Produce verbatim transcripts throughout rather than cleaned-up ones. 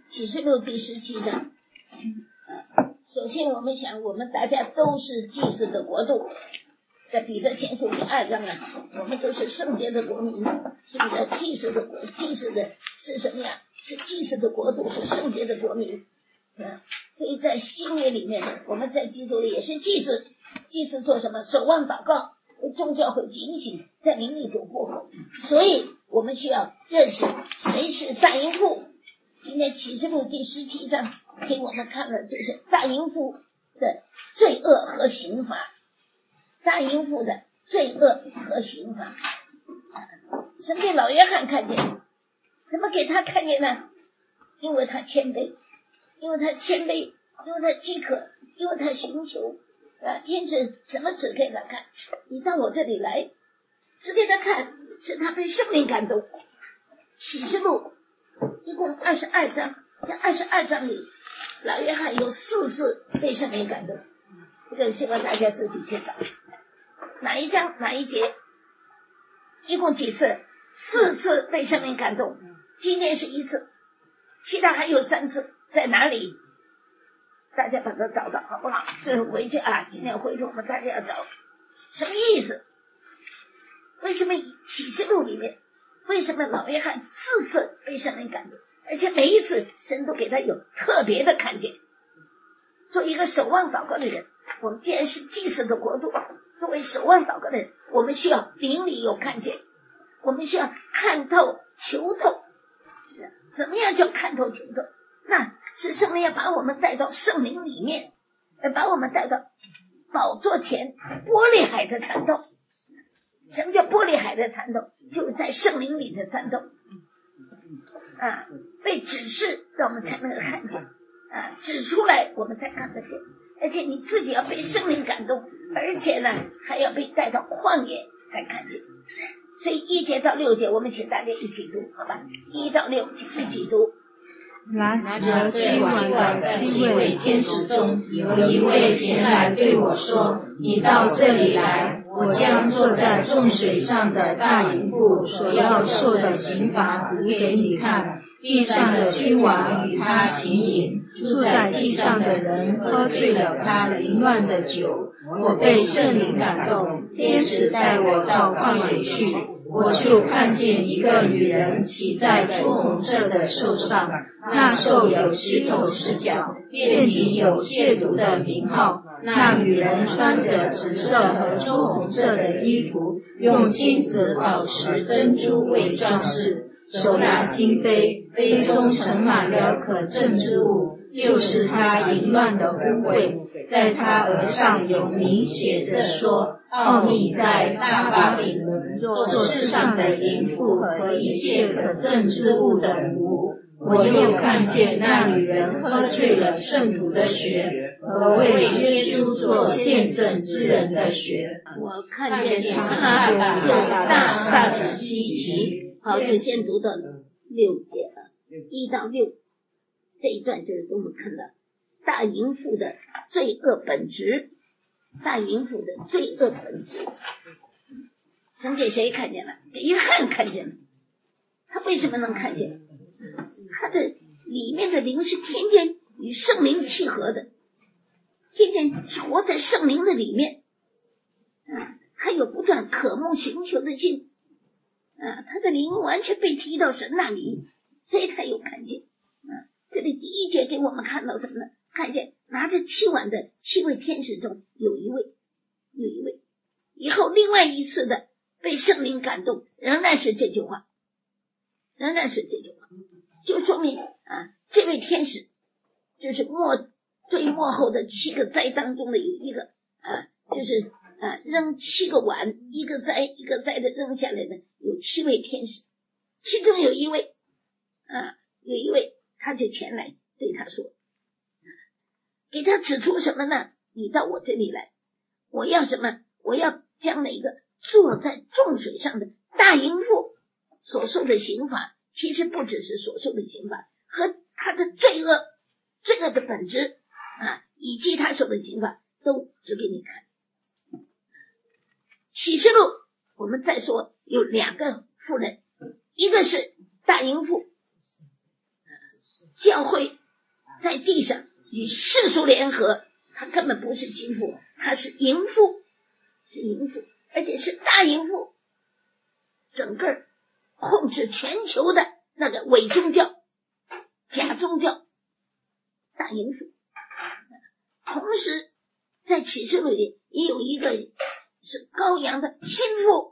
启示录第十七章。首先我们想，我们大家都是祭司的国度，在彼得前书第二章啊，我们都是圣洁的国民，是不是？祭司的国，祭司的是什么呀？是祭司的国度，是圣洁的国民。嗯，所以在新约里面，我们在基督里也是祭司。祭司做什么？守望祷告，为众教会警醒，在灵里中过活。所以我们需要认识谁是大淫妇。今天启示录第十七章给我们看的就是大淫妇的罪恶和刑罚。大淫妇的罪恶和刑罚，神给老约翰看见，怎么给他看见呢？因为他谦卑，因为他谦卑，因为他饥渴，因为他寻求啊，天使怎么指给他看？你到我这里来，指给他看，是他被圣灵感动。启示录一共二十二章，这二十二章里，老约翰有四次被圣灵感动，这个希望大家自己去找。哪一章哪一节？一共几次？四次被圣灵感动，今天是一次，其他还有三次，在哪里？大家把它找到好不好？这是回去啊，今天回去我们大家要找什么意思？为什么启示录里面，为什么老约翰四次被圣灵感动，而且每一次神都给他有特别的看见？做一个守望祷告的人，我们既然是祭司的国度，作为守望祷告的人，我们需要灵里有看见，我们需要看透求透。怎么样叫看透求透？那是圣灵要把我们带到圣灵里面，把我们带到宝座前玻璃海的参透。什么叫玻璃海的参透？就是在圣灵里的参透啊，被指示让我们才能够看见啊，指出来我们才看得见。而且你自己要被圣灵感动，而且呢还要被带到旷野才看见。所以一节到六节我们请大家一起读，好吧？一到六请一起读。 拿着七碗的七位天使中有一位前来对我说，你到这里来，我将坐在众水上的大淫妇所要受的刑罚指给你看。地上的君王与他行淫，住在地上的人喝醉了他凌乱的酒。我被圣灵感动，天使带我到旷野去，我就看见一个女人骑在朱红色的兽上，那兽有十头十脚，遍体有亵渎的名号。那女人穿着紫色和朱红色的衣服，用金子、宝石、珍珠为装饰，手拿金杯，杯中盛满了可憎之物，就是她淫乱的污秽。在她额上有名写着说，奥秘在大巴比伦，做世上的淫妇和一切可憎之物的奴。我又看见那女人喝醉了圣徒的血和为耶稣做见证之人的血。 我看见他用大大的稀奇。好，就先读到六节了，一到六这一段就是给我们看到大淫妇的罪恶本质，大淫妇的罪恶本质。神给谁看见了？给约翰看见了。他为什么能看见？他的里面的灵是天天与圣灵契合的，天天活在圣灵的里面啊，他有不断渴慕寻求的心啊，他的灵完全被提到神那里，所以他有看见啊。这里第一节给我们看到什么呢？看见拿着七碗的七位天使中有一位有一位以后另外一次的被圣灵感动，仍然是这句话，仍然是这句话，就说明啊，这位天使就是末最末后的七个灾当中的有一个啊，就是啊扔七个碗，一个灾一个灾的扔下来的有七位天使，其中有一位啊有一位他就前来对他说，给他指出什么呢？你到我这里来，我要什么？我要将那个坐在众水上的大淫妇所受的刑罚，其实不只是所受的刑罚，和他的罪恶罪恶的本质啊，以及他受的刑罚都指给你看。启示录我们再说有两个妇人，一个是大淫妇， 教会在地上与世俗联合，他根本不是心腹，他是淫妇，是淫妇，而且是大淫妇，整个控制全球的那个伪宗教、假宗教，大淫妇。同时在启示录里也有一个是羔羊的心腹，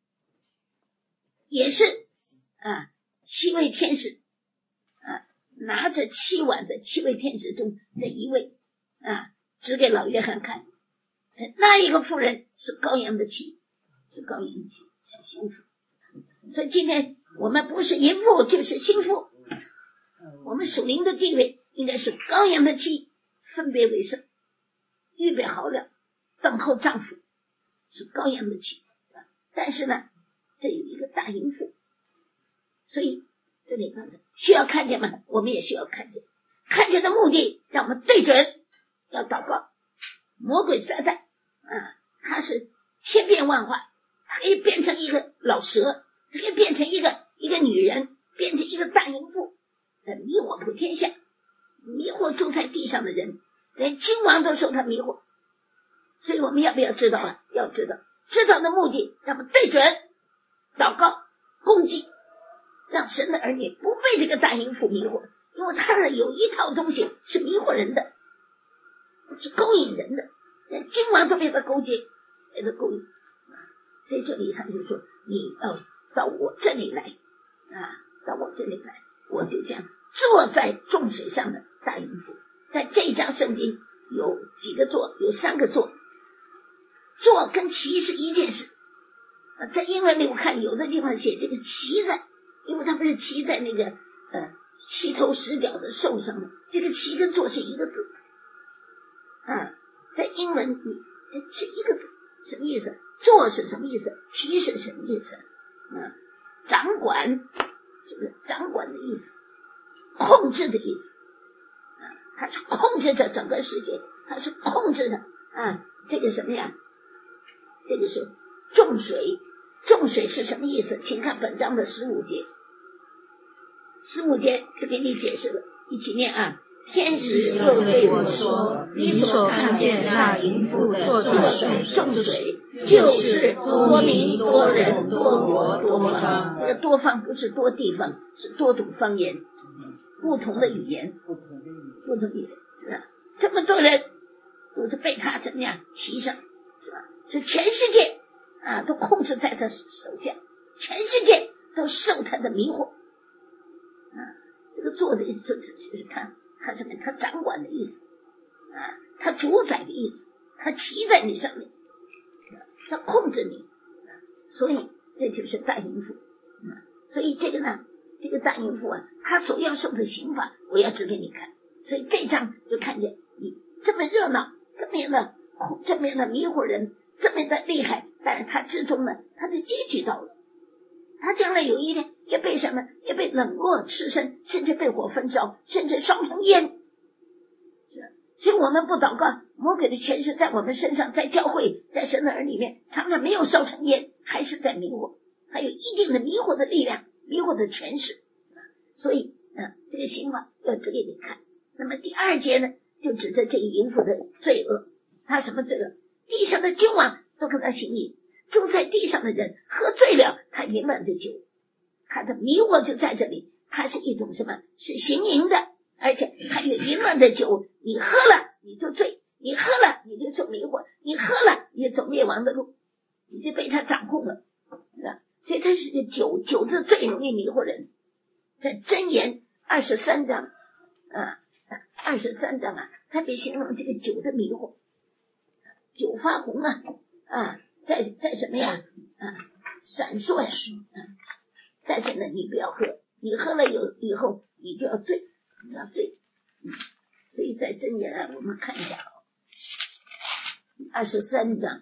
也是啊七位天使啊拿着七碗的七位天使中的一位啊指给老约翰看，那一个妇人是羔羊的妻，是羔羊的妻，是心腹。所以今天我们不是淫妇就是心腹，我们属灵的地位应该是羔羊的妻，分别为圣，预备好了等候丈夫，是羔羊的妻。但是呢这有一个大淫妇，所以这里刚才需要看见吗？我们也需要看见，看见的目的让我们对准，要祷告。魔鬼撒旦啊，他是千变万化，他可以变成一个老蛇，他可以变成一个一个女人，变成一个大淫妇，迷惑普天下，迷惑住在地上的人，连君王都受他迷惑。所以我们要不要知道啊？要知道，知道的目的让我们对准祷告攻击，让神的儿女不被这个大淫妇迷惑，因为他的有一套东西是迷惑人的，是勾引人的，连君王都被他勾结，被他勾引。所以这里他就说，你要到我这里来啊，到我这里来，我就将坐在众水上的大淫妇。在这一章圣经有几个座？有三个座。坐跟骑是一件事，在英文里我看有的地方写这个骑在，因为它不是骑在那个呃七头十脚的兽上的，这个骑跟坐是一个字啊，在英文里是一个字，什么意思？坐是什么意思？骑是什么意思？啊，掌管是不是掌管的意思？控制的意思啊，它是控制着整个世界，它是控制着啊这个什么呀？这个是众水，众水是什么意思？请看本章的十五节，十五节就给你解释了，一起念啊。天使又对我说，你所看见那淫妇的众水，众水就是多民、多人、多国、多方。这个多方不是多地方，是多种方言，不同的语言，不同的语言，是吧？这么多人都是被他怎么样骑上，是吧？所以全世界啊都控制在他手下，全世界都受他的迷惑啊。这个做的意思就是看看什么？他掌管的意思啊，他主宰的意思，他骑在你上面，他控制你，所以这就是大淫妇啊。所以这个呢，这个大淫妇啊，他所要受的刑罚，我要指给你看。所以这章就看见你这么热闹，这么样的这么样的迷惑人，这么的厉害，但是他之中呢，他的结局到了，他将来有一天也被什么，也被冷落赤身，甚至被火焚烧，甚至烧成烟。所以我们不祷告，魔鬼的权势在我们身上，在教会，在神的儿里面，常常没有烧成烟，还是在迷惑，还有一定的迷惑的力量，迷惑的权势。所以啊，这个刑罚要指给你看。那么第二节呢，就指着这个淫妇的罪恶，他什么罪恶？地上的君王都跟他行淫，住在地上的人喝醉了他淫乱的酒，他的迷惑就在这里，他是一种什么？是行淫的，而且他有淫乱的酒，你喝了你就醉，你喝了你就受迷惑，你喝了你就走灭亡的路，你就被他掌控了，是吧？所以他是个酒，酒是最容易迷惑人。在箴言二十三章啊，二十三章啊，他被形容这个酒的迷惑，酒发红啊啊，在在什么呀啊，闪烁呀啊！但是呢，你不要喝，你喝了有以后你就要醉，你要醉。嗯，所以在箴言啊，我们看一下二十三章，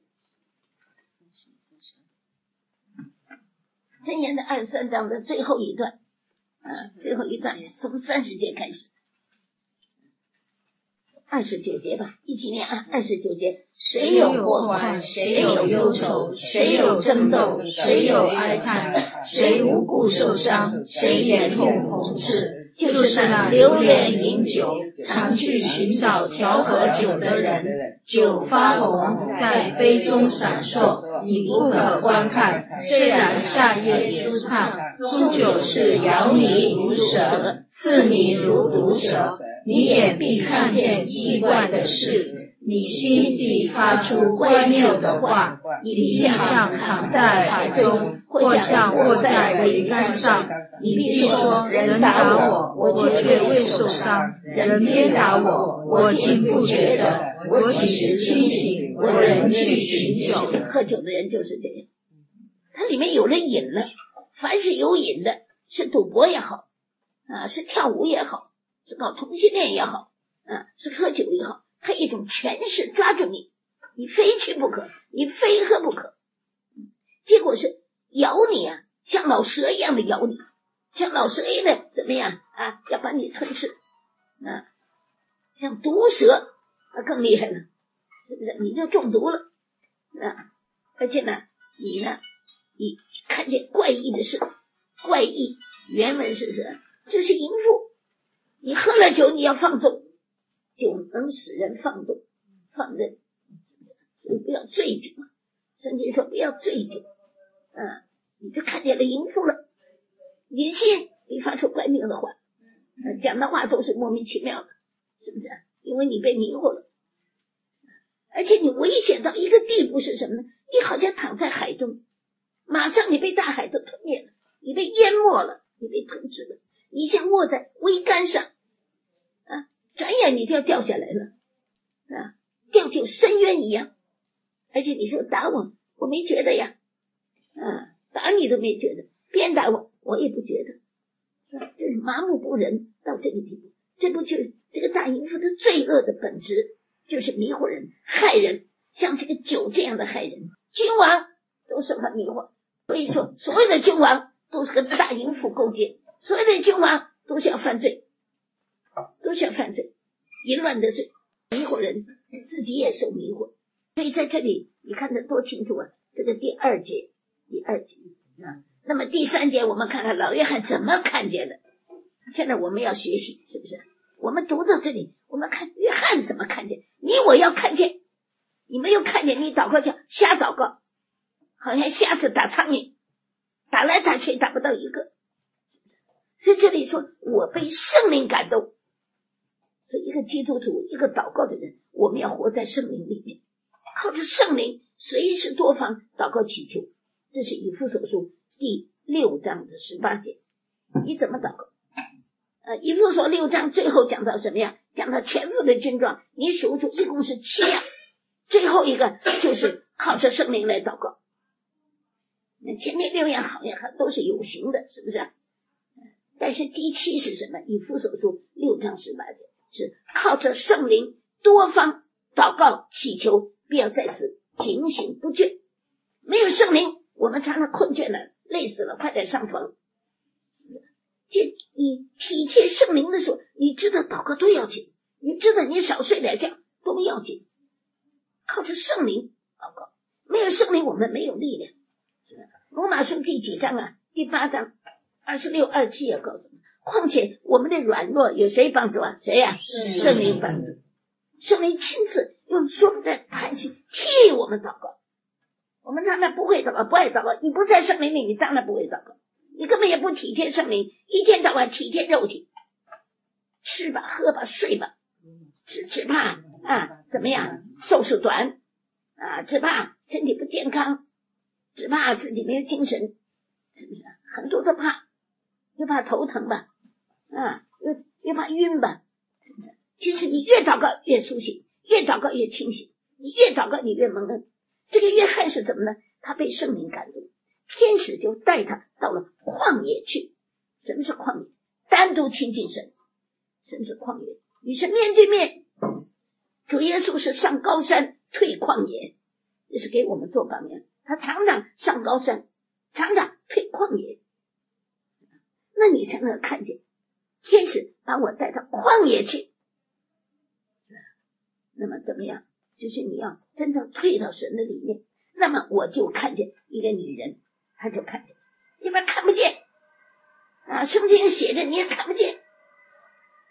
箴言的二十三章的最后一段啊，最后一段从三十节开始。二十九节吧，一起念啊！二十九节， 谁有过患，谁有忧愁，谁有争斗，谁有哀叹，谁无故受伤，谁眼痛红赤， 就是那流连饮酒，常去寻找调和酒的人。酒发红，在杯中闪烁，你不可观看。虽然夏夜舒畅，终究是咬你如蛇，刺你如毒蛇。你眼必看见异怪的事，你心必发出乖谬的话。你像躺在海中，或像卧在桅杆上。你必说，人打我，我绝对未受伤；人鞭打我，我竟不觉得。我几时清醒，我仍去寻酒。 喝酒的人就是这样，它里面有了瘾了。凡是有瘾的，是赌博也好啊，是跳舞也好，是搞同性恋也好啊，是喝酒也好，它一种权势抓住你，你非去不可，你非喝不可。结果是咬你啊，像老蛇一样的咬你，像老蛇一样的怎么样啊，要把你吞噬啊，像毒蛇啊更厉害了，是不是？你就中毒了啊！而且呢，你呢，你看见怪异的事，怪异原文是什么？就是淫妇。你喝了酒，你要放纵，酒能使人放纵、放任，所以不要醉酒。圣经说不要醉酒啊！你就看见了淫妇了，你心你发出怪谬的话，啊、讲的话都是莫名其妙的，是不是？因为你被迷惑了。而且你危险到一个地步是什么呢？你好像躺在海中，马上你被大海都吞灭了，你被淹没了，你被吞噬了，你像卧在桅杆上啊，转眼你就要掉下来了啊，掉进深渊一样。而且你说打我，我没觉得呀，啊，打你都没觉得，鞭打我，我也不觉得，啊、这是麻木不仁到这个地步。这不就这个大淫妇的罪恶的本质，就是迷惑人、害人，像这个酒这样的害人。君王都受他迷惑，所以说所有的君王都是和大淫妇勾结，所有的君王都是要犯罪，都是要犯罪，淫乱的罪，迷惑人，自己也受迷惑。所以在这里你看得多清楚啊！这个第二节，第二节啊。那么第三节我们看看老约翰怎么看见的。现在我们要学习，是不是？我们读到这里，我们看约翰怎么看见，你我要看见。你没有看见，你祷告叫瞎祷告，好像瞎子打苍蝇，打来打去打不到一个。所以这里说我被圣灵感动。所以一个基督徒，一个祷告的人，我们要活在圣灵里面，靠着圣灵随时多方祷告祈求。这是以弗所书第六章的十八节。你怎么祷告？呃，以弗所六章最后讲到什么呀？讲到全副的军装，你数出一共是七样，最后一个就是靠着圣灵来祷告。那前面六样好像都是有形的，是不是？但是第七是什么？以弗所书六章十八节是靠着圣灵多方祷告祈求，必要在此警醒不倦。没有圣灵，我们常常困倦了，累死了，快点上床。你体贴圣灵的时候，你知道祷告多要紧，你知道你少睡点觉多要紧。靠着圣灵祷告，没有圣灵我们没有力量。罗马书第几章啊？第八章二十六、二十七也告诉我们。况且我们的软弱有谁帮助啊？谁呀、啊？圣灵帮助。圣灵亲自用说不出叹息替我们祷告。我们常常不会祷告，不爱祷告。你不在圣灵里，你当然不会祷告。你根本也不体贴圣灵，一天到晚体贴肉体，吃吧喝吧睡吧，只只怕啊怎么样寿数短啊，只怕身体不健康，只怕自己没有精神，是不是？很多都怕，又怕头疼吧，啊又又怕晕吧，是不是？其实你越祷告越苏醒，越祷告越清醒，你越祷告你越蒙恩。这个约翰是怎么呢？他被圣灵感动，天使就带他到了旷野去。什么是旷野？单独亲近神。什么是旷野？与神面对面。主耶稣是上高山退旷野，这是给我们做榜样。他常常上高山，常常退旷野，那你才能看见天使把我带到旷野去。那么怎么样？就是你要真正退到神的里面，那么我就看见一个女人，她就看见，一般看不见啊，圣经写着你也看不见，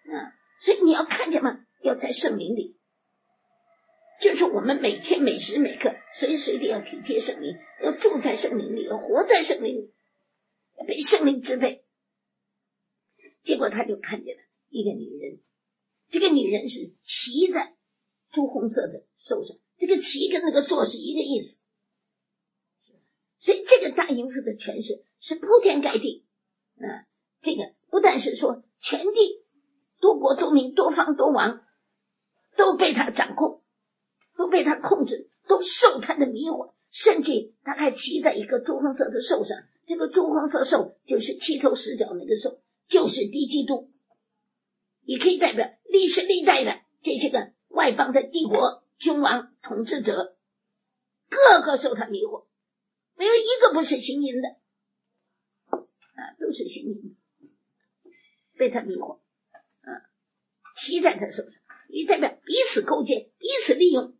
啊，所以你要看见吗？要在圣灵里，就是我们每天每时每刻随时随地要体贴圣灵，要住在圣灵里，要活在圣灵里，要被圣灵支配。结果他就看见了一个女人，这个女人是骑在朱红色的兽上，这个骑跟那个坐是一个意思。所以这个大淫妇的权势是铺天盖地啊！这个不但是说全地多国多民多方多王都被他掌控，都被他控制，都受他的迷惑，甚至他还骑在一个朱红色的兽上，这个朱红色兽就是七头十脚那个兽，就是敌基督，也可以代表历史历代的这些个外邦的帝国君王统治者，个个受他迷惑，没有一个不是行淫的啊，都是行淫的，被他迷惑啊，骑在他手上，也代表彼此勾结，彼此利用。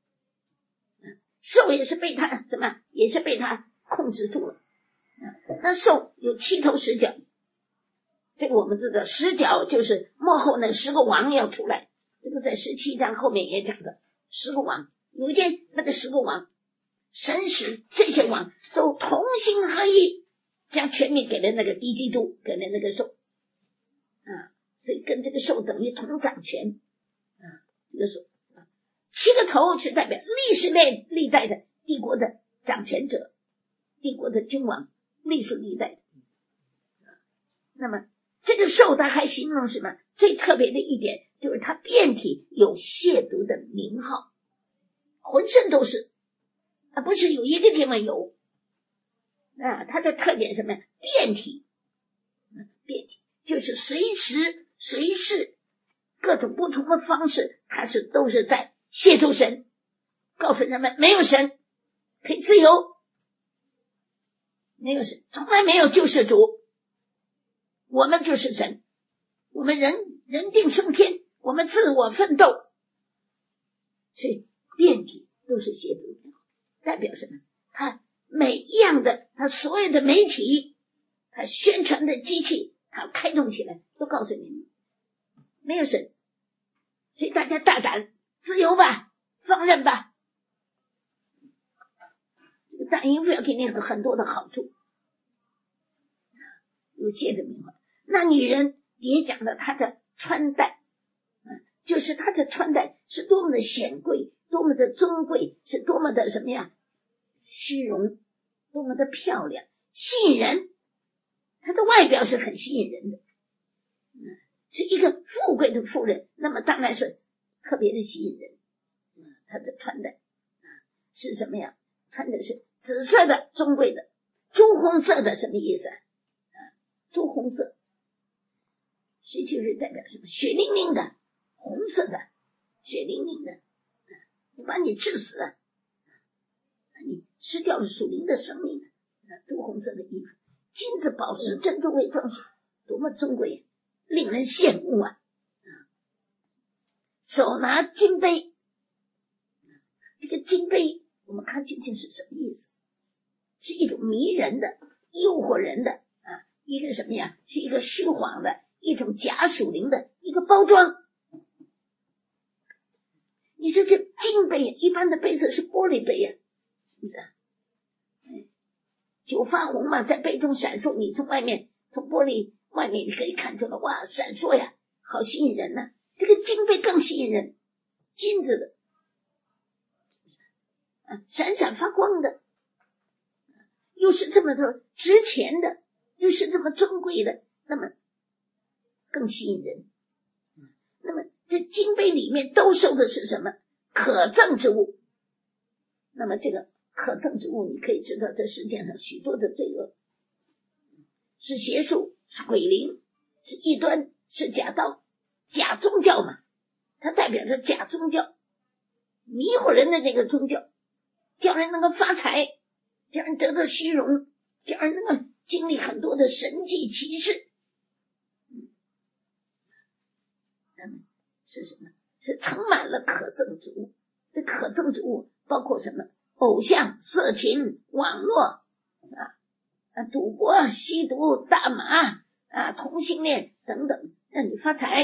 兽也是被他什么，也是被他控制住了。啊、那兽有七头十脚，这个我们知道，十脚就是末后那十个王要出来，这个在十七章后面也讲的，十个王，有一天那个十个王，神使这些王都同心合意，将权柄给了那个敌基督，给了那个兽啊，所以跟这个兽等于同掌权啊，这个兽。七个头是代表历史历历代的帝国的掌权者，帝国的君王，历史历代的。那么这个兽它还形容什么？最特别的一点就是它遍体有亵渎的名号，浑身都是，啊，不是有一个地方有啊，它的特点什么呀？遍体，遍体就是随时随时各种不同的方式，它是都是在亵渎神，告诉人们没有神可以自由，没有神，从来没有救世主，我们就是神，我们人人定胜天，我们自我奋斗，所以遍体都是亵渎，代表什么？他每一样的，他所有的媒体，他宣传的机器，他开动起来，都告诉你们没有神，所以大家大胆自由吧，放任吧。这个大淫妇要给你很多的好处，有戒的名号。那女人也讲了她的穿戴，就是她的穿戴是多么的显贵，多么的尊贵，是多么的什么呀？虚荣，多么的漂亮，吸引人。她的外表是很吸引人的，是一个富贵的妇人，那么当然是特别的吸引人。她的穿戴是什么呀？穿的是紫色的尊贵的，朱红色的什么意思啊？朱红色实际就是代表什么？血淋淋的，红色的，血淋淋的，你把你致死啊，你吃掉了属灵的生命。朱红色的衣服，金子宝石珍珠为装饰，多么尊贵，令人羡慕啊！手拿金杯，这个金杯我们看究竟是什么意思？是一种迷人的、诱惑人的啊，一个什么呀？是一个虚晃的一种假属灵的一个包装。你说这金杯，一般的杯子是玻璃杯呀、啊，是不是、啊？酒发红嘛，在杯中闪烁，你从外面从玻璃外面你可以看出来，哇，闪烁呀，好吸引人呐、啊！这个金杯更吸引人，金子的。啊，闪闪发光的，又是这么多值钱的，又是这么尊贵的，那么更吸引人。那么这金杯里面都收的是什么？可憎之物。那么这个可憎之物，你可以知道这世界上许多的罪恶，是邪术，是鬼灵，是异端，是假道，假宗教嘛，它代表着假宗教，迷惑人的那个宗教，叫人能够发财，叫人得到虚荣，叫人能够经历很多的神迹奇事。嗯，那么是什么？是充满了可憎之物。这可憎之物包括什么？偶像、色情、网络啊、赌博、吸毒、大麻啊、同性恋等等，让你发财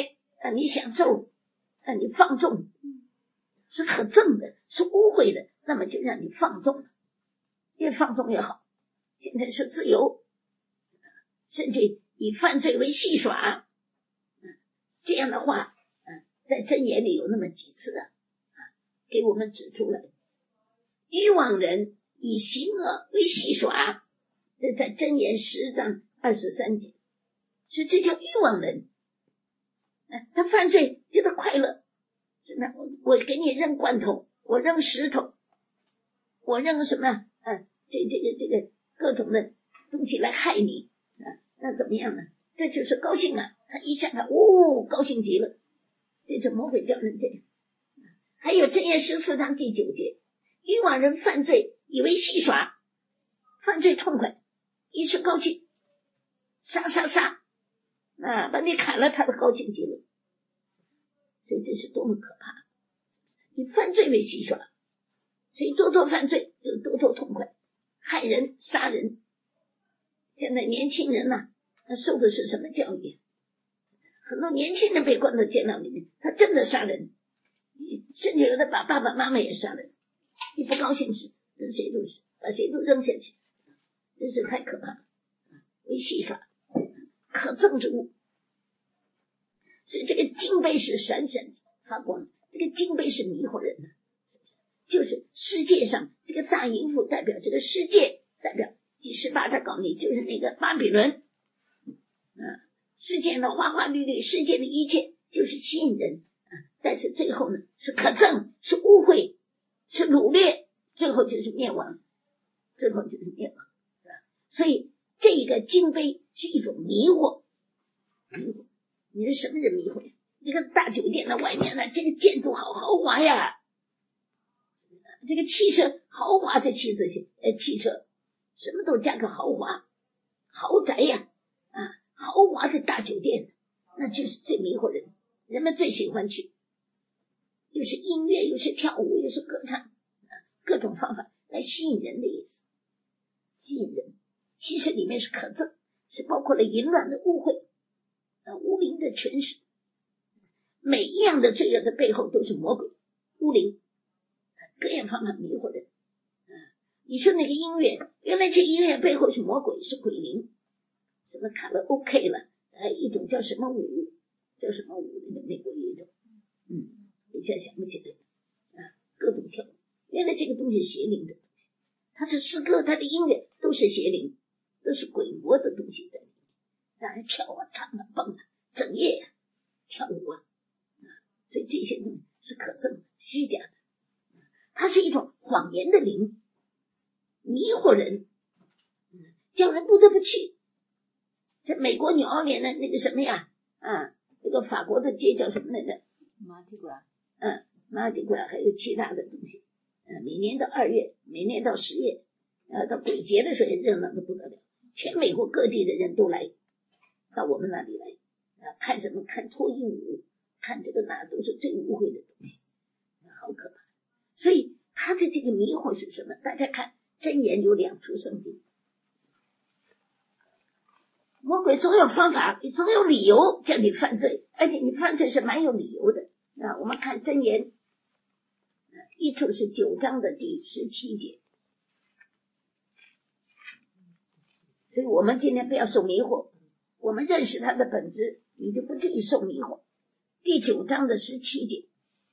让你享受，让你放纵，是可憎的，是污秽的，那么就让你放纵了，越放纵越好。现在是自由，甚至以犯罪为戏耍，这样的话在箴言里有那么几次啊，给我们指出来，愚妄人以行恶为戏耍，这在箴言十章二十三节，所以这叫愚妄人。他犯罪觉得快乐，我给你扔罐头，我扔石头，我扔什么啊？这这个这个各种的东西来害你啊？那怎么样呢？这就是高兴啊！他一下他哦，高兴极了。这是魔鬼叫人这样。还有箴言十四章第九节，愚妄人犯罪以为戏耍，犯罪痛快，一时高兴，杀杀杀啊，把你砍了，他都高兴极了。所以这是多么可怕！以犯罪为戏耍，所以多多犯罪就多多痛快，害人杀人。现在年轻人呐、啊，他受的是什么教育？很多年轻人被关到监牢里面，他真的杀人，甚至有的把爸爸妈妈也杀人。你不高兴时，跟谁都是把谁都扔下去，真是太可怕了。为戏耍，可憎之物。所以这个金杯是闪闪发光，这个金杯是迷惑人的，就是世界上这个大淫妇代表这个世界，代表第十八章告你就是那个巴比伦。啊，世界的花花绿绿，世界的一切就是吸引人啊，但是最后呢是可憎，是污秽，是掳掠，最后就是灭亡，最后就是灭亡。所以这个金杯是一种迷惑，迷惑。你是什么人迷惑？那个大酒店的外面呢，这个建筑好豪华呀，这个汽车豪华的汽车，呃，汽车什么都加个豪华，豪宅呀，啊，豪华的大酒店，那就是最迷惑人，人们最喜欢去，又是音乐，又是跳舞，又是歌唱，啊，各种方法来吸引人的意思，吸引人，其实里面是可憎，是包括了淫乱的污秽。啊，无灵的权势，每一样的罪恶的背后都是魔鬼、污灵，各样方法迷惑人。啊，你说那个音乐，原来这音乐背后是魔鬼，是鬼灵，什么卡拉 OK 了，还有一种叫什么舞，叫什么舞？那个美国有一种，嗯，一下想不起来啊，各种跳舞，原来这个东西是邪灵的东西，它是诗歌，它的音乐都是邪灵，都是鬼魔的东西在里面。让人跳啊唱啊蹦啊整夜啊跳舞啊，所以这些东西是可憎的虚假的，它是一种谎言的灵，迷惑人，叫人不得不去。这美国纽奥良的那个什么呀啊，那个法国的街叫什么来着？马蒂古拉，嗯，马蒂古拉，还有其他的东西，嗯，每年到二月，每年到十月，呃，到鬼节的时候热闹的不得了，全美国各地的人都来到我们那里来啊，看什么？看脱衣舞，看这个那都是最污秽的东西，好可怕。所以他的这个迷惑是什么？大家看箴言有两处圣经，魔鬼总有方法，总有理由叫你犯罪，而且你犯罪是蛮有理由的啊。我们看箴言，一处是九章的第十七节。所以我们今天不要受迷惑，我们认识它的本质，你就不至于受迷惑。第九章的十七节，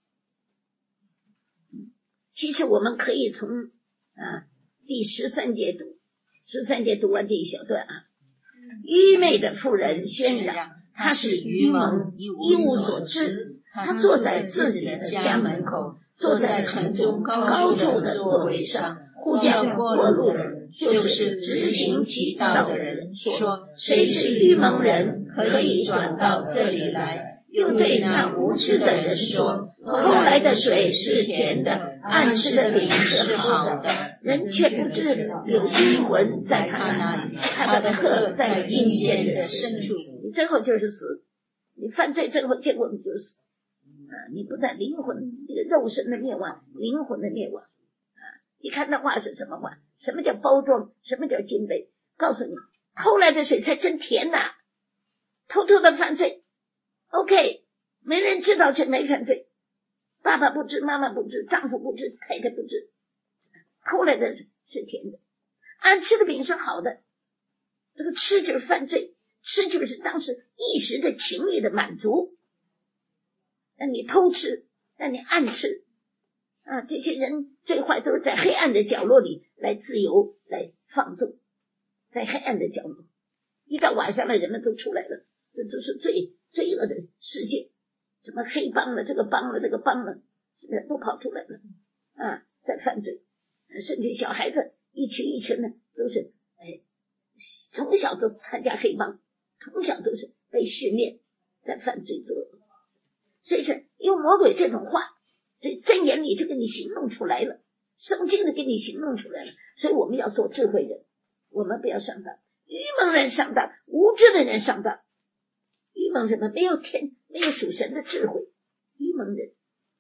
其实我们可以从啊第十三节读，十三节读完这一小段啊。愚昧的妇人宣嚷，她是愚蒙，一无所知。她坐在自己的家门口，坐在城中高处的座位上，呼叫过路的人，就是直行其道的人，说谁是愚蒙人，可以转到这里来。又对那无知的人说，偷来的水是甜的，暗吃的饼是好的，人却不知有阴魂在他那里，他的客在阴间的深处。你最后就是死，你犯罪最后结果你就死啊！你不但灵魂这个肉身的灭亡，灵魂的灭亡啊！你看那话是什么话？什么叫包装？什么叫金杯？告诉你，偷来的水才真甜呐、啊！偷偷的犯罪 ，OK， 没人知道却没犯罪，爸爸不知，妈妈不知，丈夫不知，太太不知，偷来的是甜的，俺吃的饼是好的，这个吃就是犯罪，吃就是当时一时的情欲的满足，让你偷吃，让你暗吃啊！这些人最坏都是在黑暗的角落里来自由来放纵，在黑暗的角落，一到晚上了人们都出来了，这都是罪罪恶的世界，什么黑帮了这个帮了这个帮了都跑出来了啊，在犯罪，甚至小孩子一群一群的都是哎，从小都参加黑帮，从小都是被训练在犯罪作恶，所以说用魔鬼这种话，所以箴言里就给你形容出来了，圣经的给你形容出来了，所以我们要做智慧人，我们不要上当，愚蒙人上当，无知的人上当，愚蒙人们没有天没有属神的智慧，愚蒙人。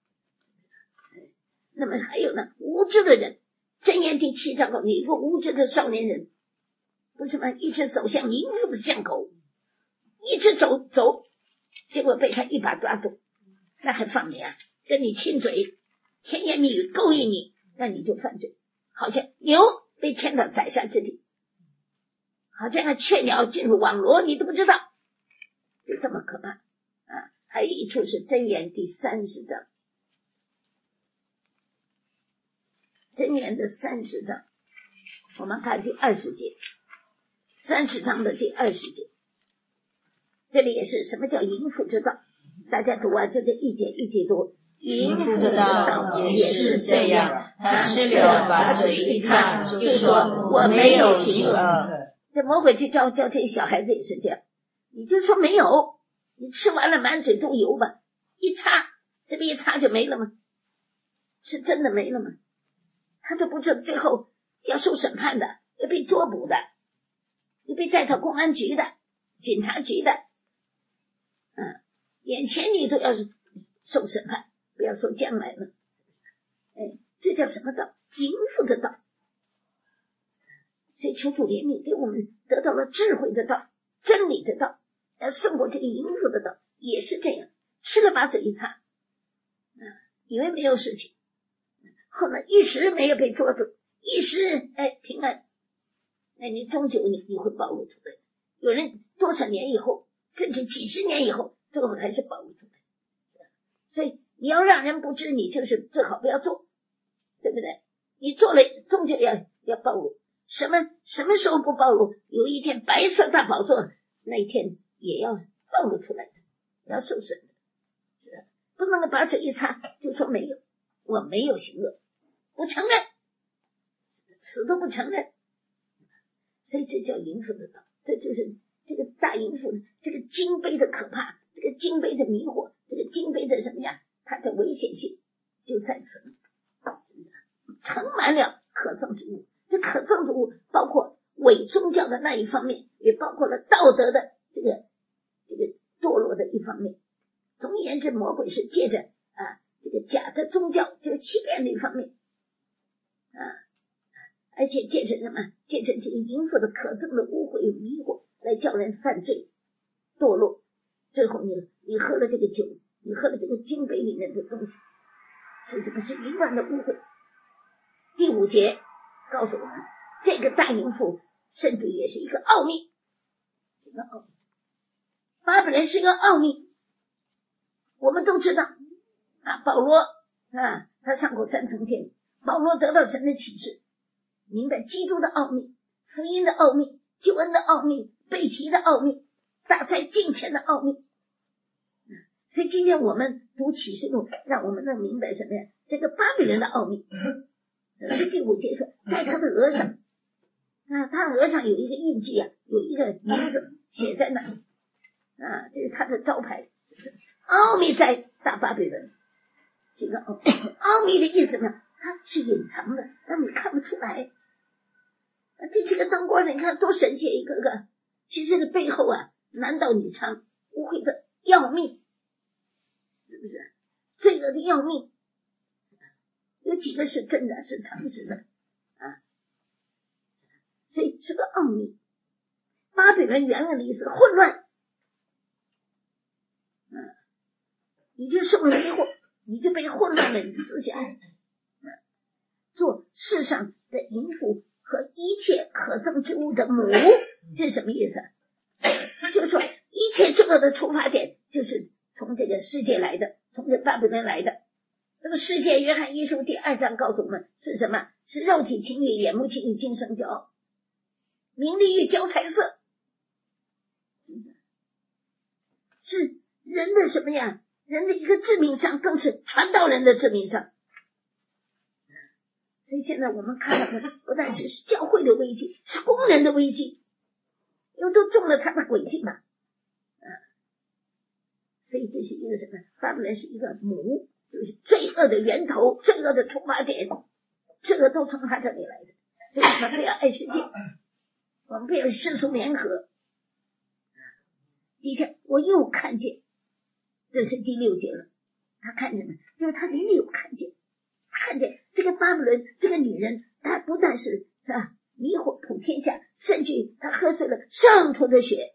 那么还有呢，无知的人，箴言第七章告诉你，一个无知的少年人，为什么一直走向淫妇的巷口，一直走走，结果被他一把抓住，那还放你啊？跟你亲嘴，甜言蜜语勾引你，那你就犯罪，好像牛被牵到宰杀之地，好像雀鸟进入网罗，你都不知道，就这么可怕啊！还有一处是箴言第三十章，箴言的三十章，我们看第二十节，三十章的第二十节，这里也是什么叫淫妇之道？大家读啊，这这一节一节多。 淫妇的道也是这样，他吃了把嘴一插，就说我没有行恶。 这魔鬼去教教这些小孩子也是这样，你就说没有，你吃完了满嘴都油吧，一擦，这不一擦就没了吗？是真的没了吗？他都不知道最后要受审判的，要被捉捕的，要被带到公安局的、警察局的，嗯，眼前你都要受审判，不要说将来了。哎，这叫什么道？淫妇的道。所以求主怜悯，给我们得到了智慧的道、真理的道，要胜过这个淫妇的道，也是这样，吃了把嘴一擦，啊，以为没有事情，后来一时没有被捉住，一时哎平安，那你终究你你会暴露出来。有人多少年以后，甚至几十年以后，最后还是暴露出来。所以你要让人不知，你就是最好不要做，对不对？你做了，终究要要暴露。什么什么时候不暴露？有一天白色大宝座那一天也要暴露出来的，要受审的，是不能够把嘴一擦就说没有，我没有行恶，不承认，死都不承认。所以这叫淫妇的道，这就是这个大淫妇，这个金杯的可怕，这个金杯的迷惑，这个金杯的什么呀？它的危险性就在此，盛满了可憎之物。这可憎之物包括伪宗教的那一方面，也包括了道德的这个这个堕落的一方面。总而言之，魔鬼是借着啊这个假的宗教，就是欺骗的一方面啊，而且借着什么？借着这个淫妇的可憎的污秽迷惑，来叫人犯罪堕落。最后你你喝了这个酒，你喝了这个金杯里面的东西，是这个是淫乱的污秽。第五节告诉我们，这个大淫妇甚至也是一个奥秘，是个奥秘。巴比伦是个奥秘，我们都知道啊。保罗啊，他上过三层天，保罗得到神的启示，明白基督的奥秘、福音的奥秘、救恩的奥秘、被提的奥秘、大灾近前的奥秘。所以今天我们读启示录，让我们能明白什么呀？这个巴比伦的奥秘。是第五节说，在他的额上啊，他额上有一个印记啊，有一个名字写在那里啊，这是他的招牌。奥秘在大巴比伦，这个奥奥秘的意思呢，它是隐藏的，让你看不出来。啊，这几个灯光你看多神奇一个个，其实这个背后啊，男盗女娼，污秽的要命，是不是？罪恶的要命。有几个是真的是诚实的啊？所以是个奥秘。巴比伦原文的意思混乱，嗯， 你就受了迷惑，你就被混乱了你的思想。做世上的淫妇和一切可憎之物的母，这是什么意思？就是说一切罪恶的出发点就是从这个世界来的，从这巴比伦来的。这个世界约翰一书第二章告诉我们是什么？是肉体情欲、眼目情欲、今生骄傲、名利欲、骄财色，是人的什么呀？人的一个致命伤，更是传道人的致命伤。所以现在我们看到的不但是教会的危机，是工人的危机，因为都中了他的诡计嘛。啊，所以这是一个什么？巴比伦是一个母，就是罪恶的源头，罪恶的出发点，罪恶都从他这里来的。所以我们不要爱世界，我们不要世俗联合。底下我又看见，这是第六节了。他看见了，就是他里面有看见，看见这个巴比伦这个女人，她不但是是吧迷惑普天下，甚至她喝醉了圣徒的血。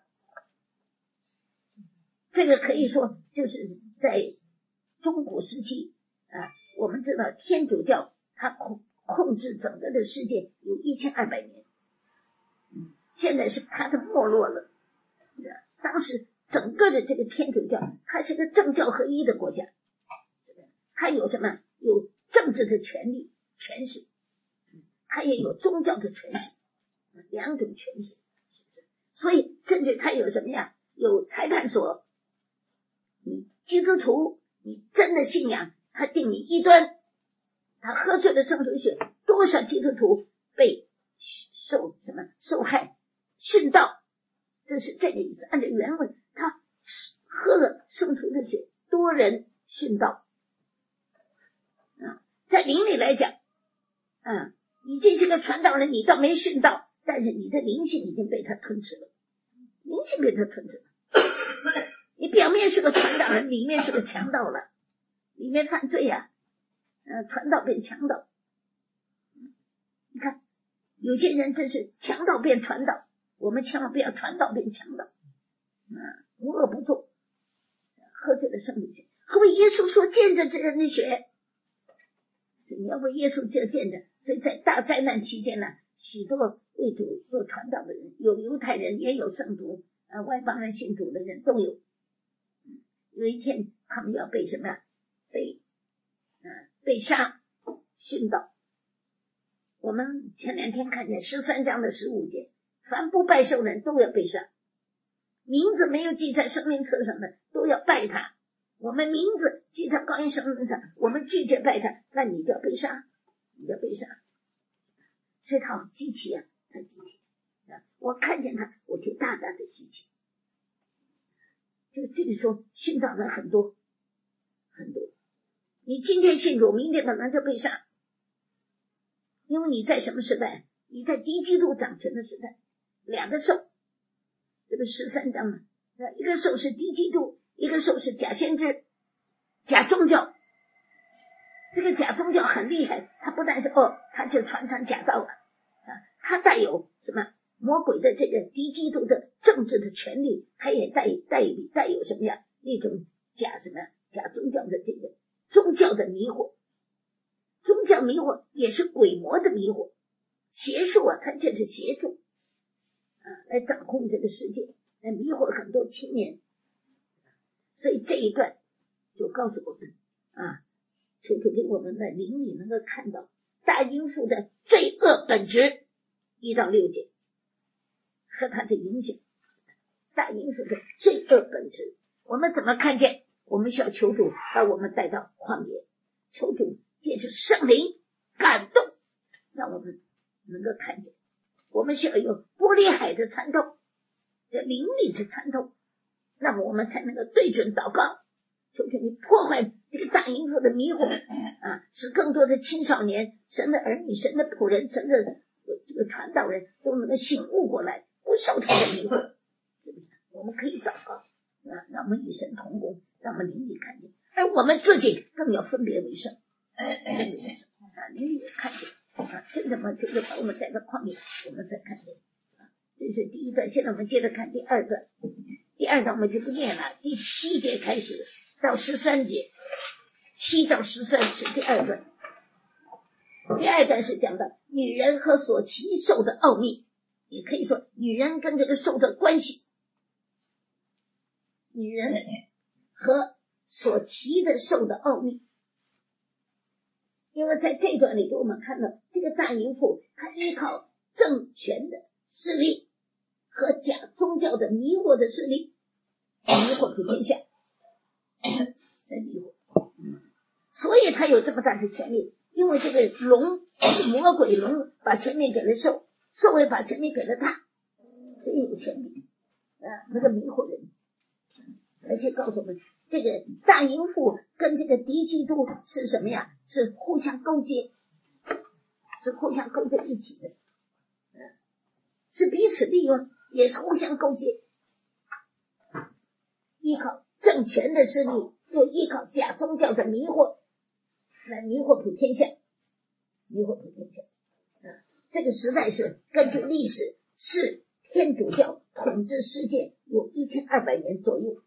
这个可以说就是在中古时期啊，我们知道天主教它控控制整个的世界有一千二百年，嗯，现在是它的没落了。当时整个的这个天主教，它是个政教合一的国家，它有什么？有政治的权利权势，它也有宗教的权势，两种权势。所以甚至它有什么呀？有裁判所，你基督徒你真的信仰，他定你异端，他喝醉了圣徒血，多少基督徒被受什么受害殉道，这是这个意思。按照原文，他喝了圣徒的血，多人殉道。啊，在灵里来讲，啊，你这是个传道人，你倒没殉道，但是你的灵性已经被他吞吃了，灵性被他吞吃了。你表面是个传道人，里面是个强盗了，里面犯罪呀、啊，呃，传道变强盗。你看，有些人真是强盗变传道，我们千万不要传道变强盗。啊，无恶不作，喝醉了圣徒血，和为耶稣说见证之人的血。你要为耶稣做见证，所以在大灾难期间呢，许多为主做传道的人，有犹太人，也有圣徒，呃，外邦人信主的人都有。有一天他们要被什么呀？被呃被杀殉道。我们前两天看见十三章的十五节，凡不拜受人都要被杀，名字没有记在生命册上的都要拜他。我们名字记在高音生命上，我们拒绝拜他，那你就要被杀，你就要被杀。所以他好稀奇啊，他稀奇啊！我看见他，我就大大的稀奇。就这里说殉道的很多很多，你今天信主，明天可能就被杀，因为你在什么时代？你在敌基督掌权的时代。两个兽，这个十三章嘛，一个兽是敌基督，一个兽是假先知、假宗教。这个假宗教很厉害，他不但是哦，他就传传假道了啊，他带有什么魔鬼的这个敌基督的政治的权利，他也带带带有什么呀？一种假什么假宗教的这个宗教的迷惑，宗教迷惑也是鬼魔的迷惑，邪术啊，它这是邪术啊，来掌控这个世界，来迷惑很多青年。所以这一段就告诉我们啊，求主给我们的灵里能够看到大淫妇的罪恶本质，一到六节和它的影响。大淫妇的罪恶本质，我们怎么看见？我们需要求主把我们带到旷野，求主借着圣灵感动，让我们能够看见。我们需要有玻璃海的参透，这灵里的参透，那么我们才能够对准祷告。求求你破坏这个大淫妇的迷惑啊，使更多的青少年、神的儿女、神的仆人、神的这个传道人都能够醒悟过来，不受他的迷惑。我们可以祷告啊，让我们与神同工，让我们灵里看见，而我们自己更要分别为圣，分别为圣啊，灵里看见啊，真的吗？就是把我们带到旷野，我们再看见啊。这是第一段，现在我们接着看第二段。第二段我们就不念了，第七节开始。 到十三节，七到十三是第二段。第二段是讲的女人和所骑兽的奥秘，也可以说女人跟这个兽的关系，女人和所骑的兽的奥秘。因为在这段里头我们看到这个大淫妇她依靠政权的势力和假宗教的迷惑的势力，迷惑普天下，迷惑，所以她有这么大的权利。因为这个龙，这个魔鬼龙把权力给了兽，兽也把权力给了他，所以有权利啊，那个迷惑人。而且告诉我们，这个大淫妇跟这个敌基督是什么呀？是互相勾结，是互相勾在一起的，是彼此利用，也是互相勾结，依靠政权的势力，又依靠假宗教的迷惑，来迷惑普天下，迷惑普天下。啊，这个实在是根据历史，是天主教统治世界有一千二百年左右。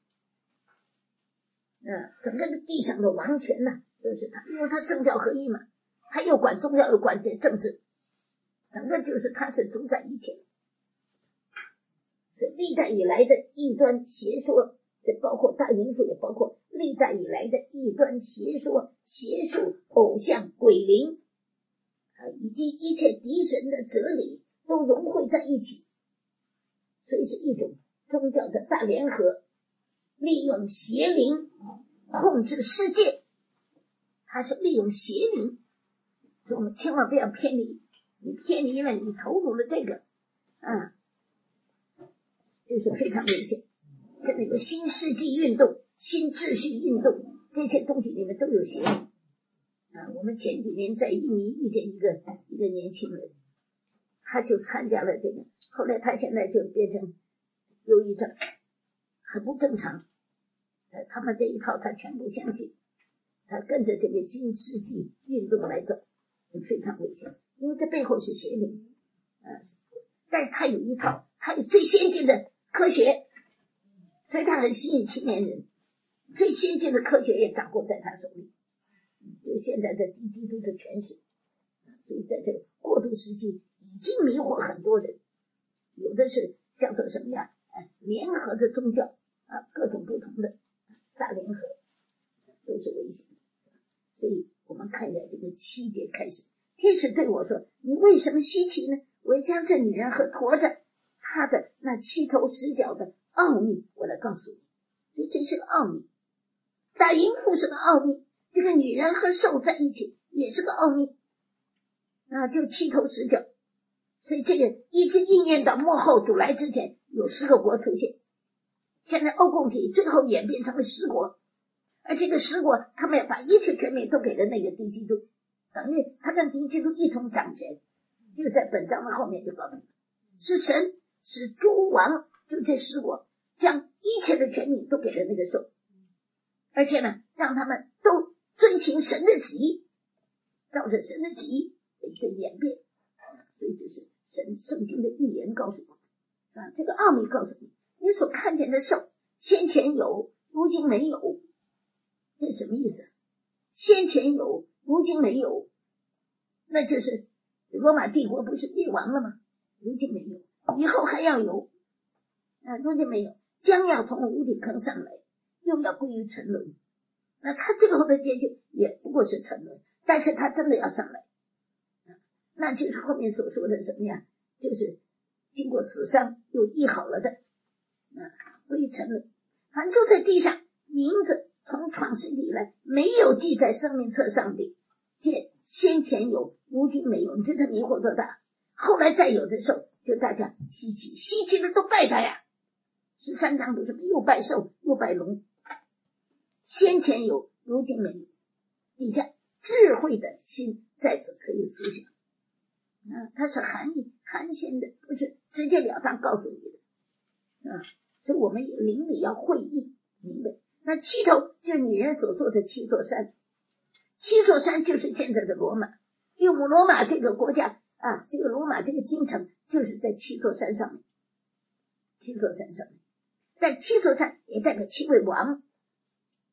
嗯，整个地上的王权呢，就是他，因为他政教合一嘛，他又管宗教又管这政治，整个就是他是主宰一切。所以历代以来的异端邪说，这包括大淫妇，也包括历代以来的异端邪说、邪术、偶像、鬼灵啊，以及一切敌神的哲理都融汇在一起，所以是一种宗教的大联合，利用邪灵控制世界，它是利用邪灵，所以我们千万不要偏离，你偏离了，你投入了这个啊，就是非常危险。像那个新世纪运动、新秩序运动，这些东西里面都有邪灵啊。我们前几年在印尼遇见一个一个年轻人，他就参加了这个，后来他现在就变成忧郁症，很不正常。他们这一套他全部相信，他跟着这个新世纪运动来走，就非常危险，因为这背后是邪灵啊。但是他有一套，他有最先进的科学，所以他很吸引青年人，最先进的科学也掌握在他手里，就现在的敌基督的权势。所以在这个过渡时期已经迷惑很多人，有的是叫做什么呀？哎，联合的宗教啊，各种不同的大联合都是危险的。所以我们看一下这个七节开始，天使对我说：“你为什么稀奇呢？我将这女人和驮着她的那七头十角的奥秘，我来告诉你。”所以这是个奥秘，大淫妇是个奥秘，这个女人和兽在一起也是个奥秘啊，就七头十角。所以这个一直应验到末后主来之前，有十个国出现。现在欧共体最后演变成了十国，而这个十国他们要把一切权力都给了那个敌基督，等于他跟敌基督一同掌权。就在本章的后面就告诉你，是神使诸王，就这十国将一切的权力都给了那个兽，而且呢让他们都遵行神的旨意，照着神的旨意的一个演变。所以这是神圣经的预言告诉我们啊，这个奥秘告诉你，你所看见的兽先前有，如今没有，这什么意思？先前有，如今没有，那就是罗马帝国不是灭亡了吗？如今没有，以后还要有啊，如今没有，将要从无底坑上来，又要归于沉沦。那他最后的结局也不过是沉沦，但是他真的要上来，那就是后面所说的什么呀？就是经过死伤又医好了的啊，归于沉沦。凡住在地上，名字从创世以来没有记在生命册上的，见先前有，如今没有。你知道迷惑多大？后来再有的时候，就大家稀奇，稀奇的都拜他呀。十三章不是又拜兽又拜龙，先前有，如今没有。底下智慧的心在此可以思想啊，它是含义含心的，不是直截了当告诉你的啊。所以我们灵里要会意明白。那七头就是女人所做的七座山，七座山就是现在的罗马，因为罗马这个国家啊，这个罗马这个京城就是在七座山上面，七座山上面，但七座山也代表七位王，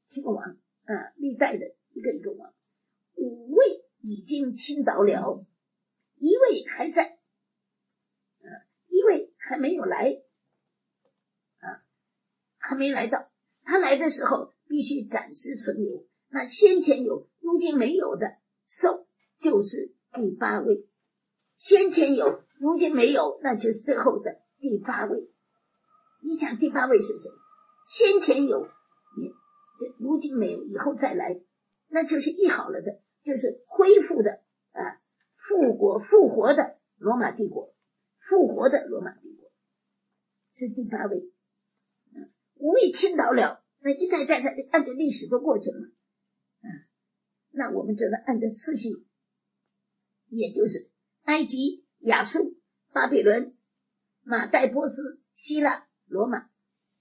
七个王啊，历代的一个一个王，五位已经倾倒了，一位还在，啊，一位还没有来，啊，还没来到。他来的时候必须暂时存留，那先前有如今没有的兽就是第八位，先前有如今没有，那就是最后的第八位。你想第八位是谁？先前有，这如今没有，以后再来，那就是议好了的，就是恢复的啊，复国复活的罗马帝国，复活的罗马帝国是第八位。嗯，五位倾倒了，那一代代代按照历史都过去了嘛。嗯，那我们觉得按照次序，也就是埃及、亚述、巴比伦、马代波斯、希腊、罗马，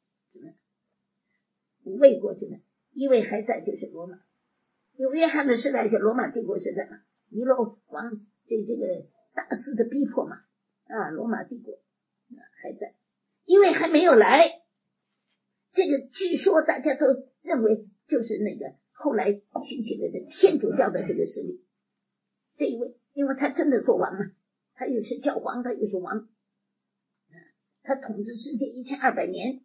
五位过去了，一位还在，就是罗马。有约翰的时代就罗马帝国时代嘛，尼罗王对这个大肆的逼迫嘛，啊，罗马帝国、啊、还在，因为还没有来。这个据说大家都认为就是那个后来兴起来的天主教的这个势力，这一位，因为他真的做王嘛，他又是教皇，他又是王，啊、他统治世界一千二百年。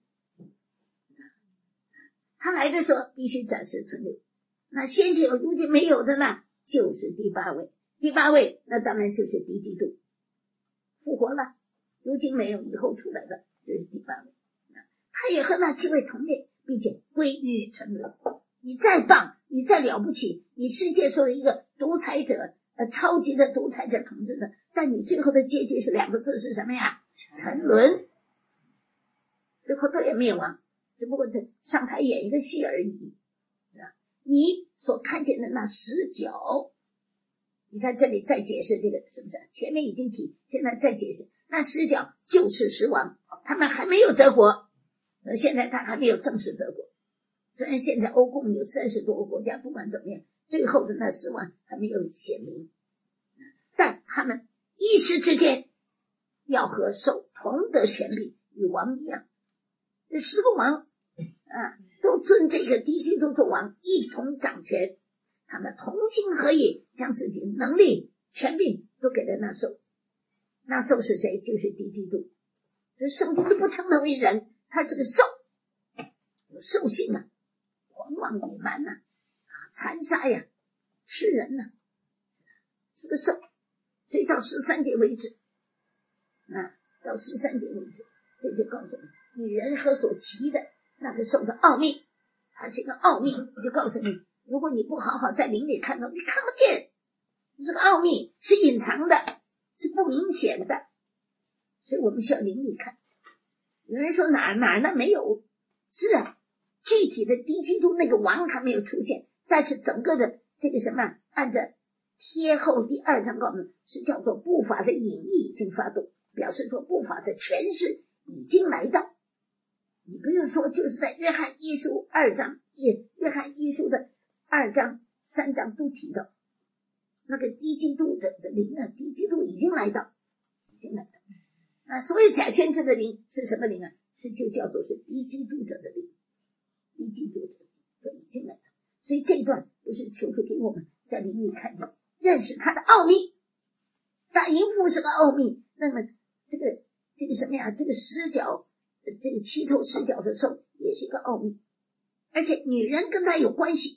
他来的时候必须暂时存留，那先前有如今没有的呢，就是第八位。第八位那当然就是敌基督复活了，如今没有，以后出来的就是第八位。他也和那七位同列，并且归于沉沦。你再棒，你再了不起，你世界作为一个独裁者，呃，超级的独裁者统治的，但你最后的结局是两个字，是什么呀？沉沦。最后都也灭亡，只不过在上台演一个戏而已。你所看见的那十角，你看这里再解释这个是不是？前面已经提，现在再解释，那十角就是十王，他们还没有得国，现在他还没有正式得国。虽然现在欧共有三十多个国家，不管怎么样，最后的那十王还没有显明，但他们一时之间要和兽同得权柄，与王一样。这十个王啊，都尊这个敌基督做王，一同掌权，他们同心合意，将自己能力权柄都给了那兽。那兽是谁？就是敌基督。这圣经都不称他为人，他是个兽，有兽性啊，狂妄野蛮呐、啊，啊，残杀呀，吃人呐、啊，是个兽。所以到十三节为止，啊，到十三节为止，这就告诉你，女人和所骑的那个兽的奥秘，它是一个奥秘，就告诉你，如果你不好好在灵里看到，你看不见，这个奥秘是隐藏的，是不明显的，所以我们需要灵里看。有人说哪儿哪儿呢？没有，是啊，具体的敌基督那个王还没有出现，但是整个的这个什么，按照贴后第二章告诉是叫做步法的隐意已经发动，表示说步法的权势已经来到。你不用说，就是在约翰一书二章，也约翰一书的二章三章都提到那个敌基督者的灵啊，敌基督已经来到，已经来到啊。所有假先知的灵是什么灵啊？是就叫做是敌基督者的灵，敌基督者的灵已经来到。所以这一段不是求主给我们在灵里看见，认识他的奥秘。大淫妇是个奥秘，那么这个这个什么呀？这个十角，这个七头十角的兽也是个奥秘，而且女人跟他有关系，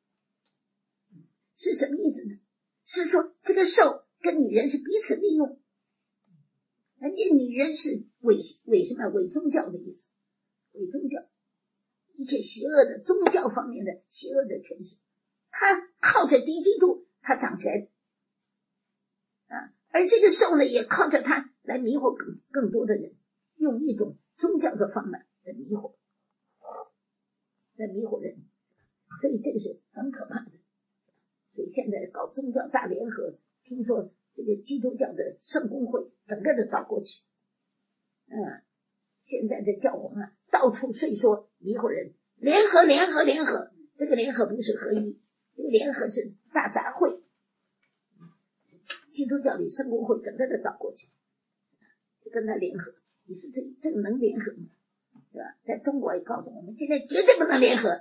是什么意思呢？是说这个兽跟女人是彼此利用，人家女人是伪伪什么伪宗教的意思，伪宗教，一切邪恶的宗教方面的邪恶的权势，他靠着敌基督，他掌权啊，而这个兽呢，也靠着他来迷惑更更多的人，用一种宗教的方法来迷惑，来迷惑人，所以这个是很可怕的。所以现在搞宗教大联合，听说这个基督教的圣公会整个的倒过去，嗯，现在的教皇啊，到处睡说迷惑人，联合联合联合，这个联合不是合一，这个联合是大杂烩。基督教里圣公会整个的倒过去，就跟他联合，你说这这个能联合吗？对吧？在中国也告诉我们，今天绝对不能联合，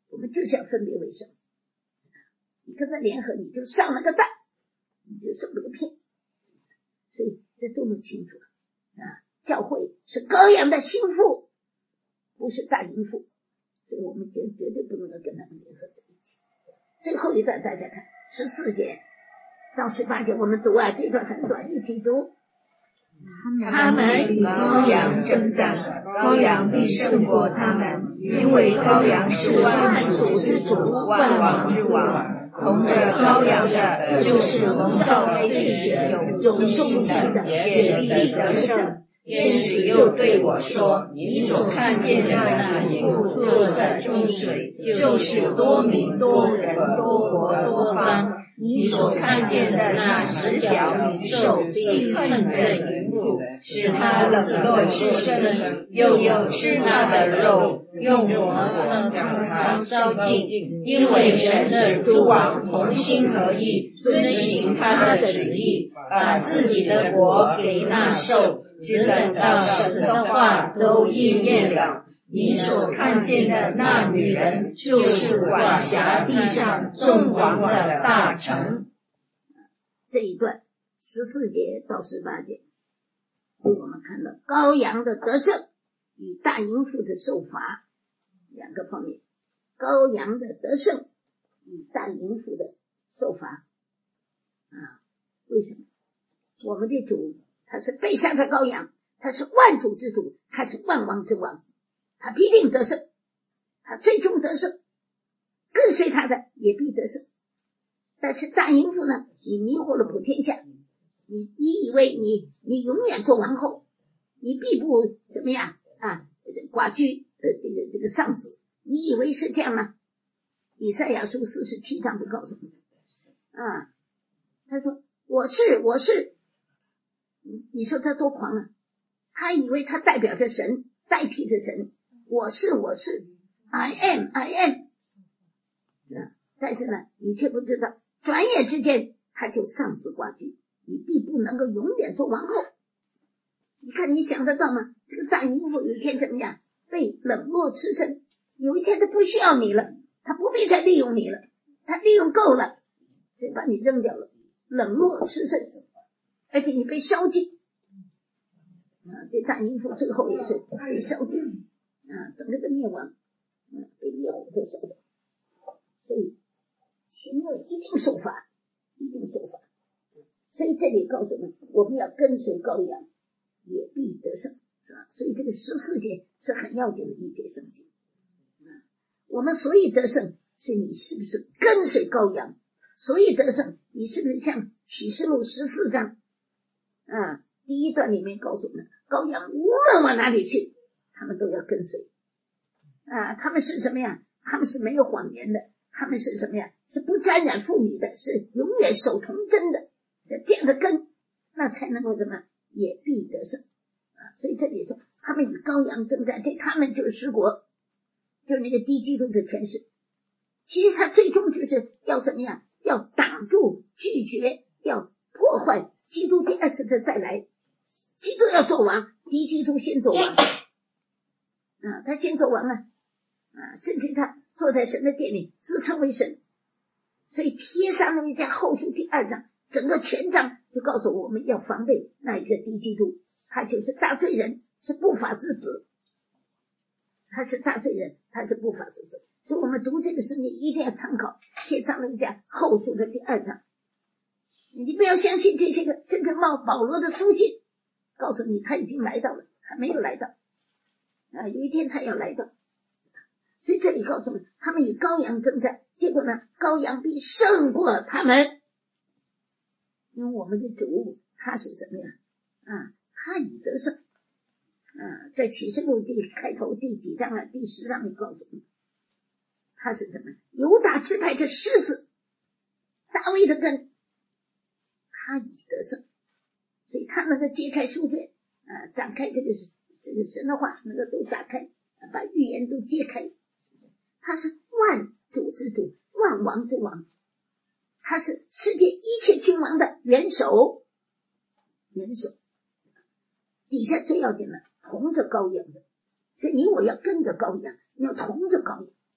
我们就是要分别为圣。你跟他联合，你就上了个当，你就受了个骗。所以这多么清楚啊！教会是羔羊的心腹，不是大淫妇，所以我们绝绝对不能够跟他们联合在一起。最后一段大家看十四节到十八节，我们读啊，这段很短，一起读。 他们与羔羊征战，羔羊必胜过他们，因为羔羊是万主之主，万王之王。同着羔羊的，就是蒙召被选有忠心的，也必得胜。天使又对我说：你所看见的那一户坐在众水，就是多民多人多国多方。你所看见的那十角女兽必恨这淫妇，使她冷落至深，又有吃她的肉，用火将她烧尽。因为神的诸王同心合意，遵行他的旨意，把自己的国给那兽，只等到神的话都应验了。你所看见的那女人，就是管辖地上众王的大臣。 这一段十四节到十八节，我们看到羔羊的得胜与大淫妇的受罚两个方面。羔羊的得胜与大淫妇的受罚啊，为什么？我们的主他是被杀的羔羊，他是万主之主，他是万王之王，他必定得胜，他最终得胜，跟随他的也必得胜。但是大淫妇呢，你迷惑了普天下，你你以为你你永远做王后，你必不怎么样啊？寡居呃这个这个丧子，你以为是这样吗？以赛亚书四十七章不告诉你啊？他说我是我是，你说他多狂啊！他以为他代表着神，代替着神，我是我是 I am I am， 啊，但是呢，你却不知道，转眼之间他就丧子寡居，你必不能够永远做王后。你看你想得到吗？这个大淫妇有一天怎么样？被冷落吃身，有一天他不需要你了，他不必再利用你了，他利用够了，就把你扔掉了，冷落吃身，而且你被烧尽啊！这大淫妇最后也是被烧尽啊，整个的灭亡，啊，被烈火都烧掉。所以行恶一定受罚，一定受罚。所以这里告诉我们，我们要跟随羔羊，也必得胜，是吧？所以这个十四节是很要紧的一节圣经。我们所以得胜，是你是不是跟随羔羊？所以得胜，你是不是像启示录十四章啊第一段里面告诉我们，羔羊无论往哪里去，他们都要跟随啊。他们是什么呀？他们是没有谎言的，他们是什么呀？是不沾染妇女的，是永远守童贞的，这样的根，那才能够什么？也必得胜啊！所以这里说，他们与羔羊征战，这他们就是十国，就是那个低基督的权势。其实他最终就是要怎么样？要挡住、拒绝、要破坏基督第二次的再来。基督要做王，低基督先做王啊，他先做王啊啊，甚至他坐在神的殿里自称为神。所以贴上那一家后书第二章，整个全章就告诉我们要防备那一个低基督，他就是大罪人，是不法之子，他是大罪人，他是不法之子。所以我们读这个圣经一定要参考贴上那一家后书的第二章，你不要相信这些个，甚至冒保罗的书信告诉你他已经来到了，还没有来到啊，有一天他要来到。所以这里告诉我们，他们与羔羊征战，结果呢，羔羊必胜过他们。因为我们的主他是什么呀？啊，他已得胜啊，在启示录第开头第几章啊？第十章里告诉我们，他是什么？犹大支派这狮子，大卫的根，他已得胜，所以他能够揭开书卷啊，展开这个这个神的话，能够都打开，把预言都揭开。他是万主之主，万王之王，他是世界一切君王的元首，元首底下最要紧的同着羔羊的，所以你我要跟着羔羊，你要同着羔羊，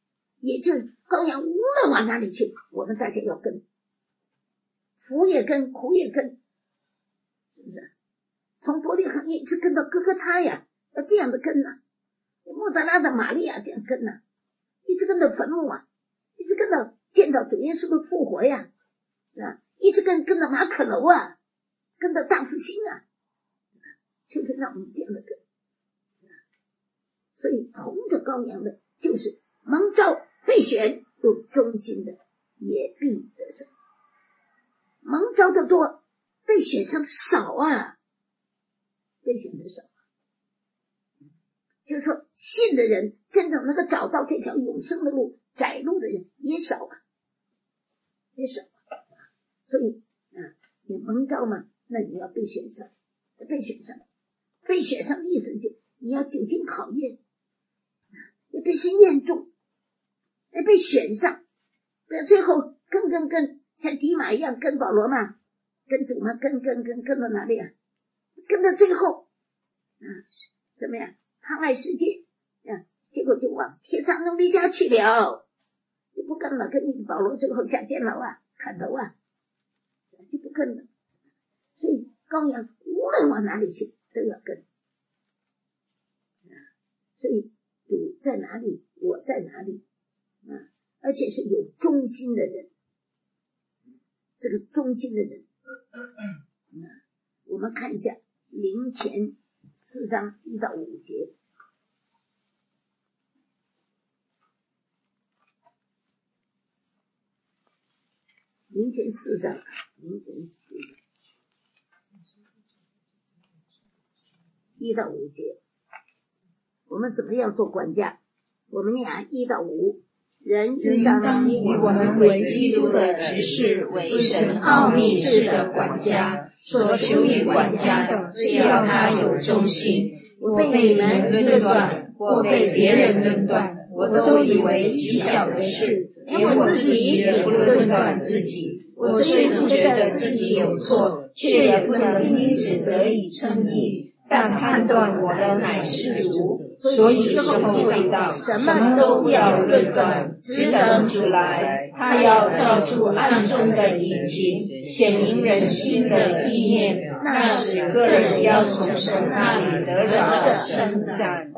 也就是羔羊无论往哪里去，我们大家要跟，福也跟，苦也跟，是不是？从伯利恒一直跟到哥哥他呀，要这样的跟呢、啊。莫达拉的玛利亚这样跟呢、啊，一直跟到坟墓啊，一直跟到见到主耶稣的复活呀，啊，一直跟跟到马可楼啊，跟到大复兴啊，就是让我们这样的跟。所以同着羔羊的，就是蒙召被选有忠心的，也必得胜。蒙召的多，被选上的少啊，被选的少。就是说信的人真正能够找到这条永生的路窄路的人也少啊，也少啊。所以啊，你蒙召嘛，那你要被选上，被选上，被选上的意思就你要久经考验，也被神验中，也被选上，不要最后跟跟跟像迪马一样跟保罗嘛，跟主嘛，跟跟跟跟到哪里啊？跟到最后啊，怎么样？贪爱世界，啊，结果就往天上奴隶家去了，就不跟了，跟你保罗最后下监牢啊，砍头啊，就不跟了。所以羔羊无论往哪里去都要跟，啊，所以主在哪里，我在哪里，啊，而且是有忠心的人，这个忠心的人，啊，我们看一下灵前四章一到五节。灵前四章，灵前四章一到五节，我们怎么样做管家？我们念一到五，人应当以我们为基督的执事，为神奥秘事的管家。所求于管家的，是要他有忠心。我被你们论断，或被别人论断，我都以为极小的事，连我自己也不论断自己。我虽不觉得自己有错，却也不能因此得以称义，但判断我的乃是主。所以时候未到，什么都要论断，只等主来。他要照出暗中的隐情，显明人心的意念，那使个人要从神那里得着称赞。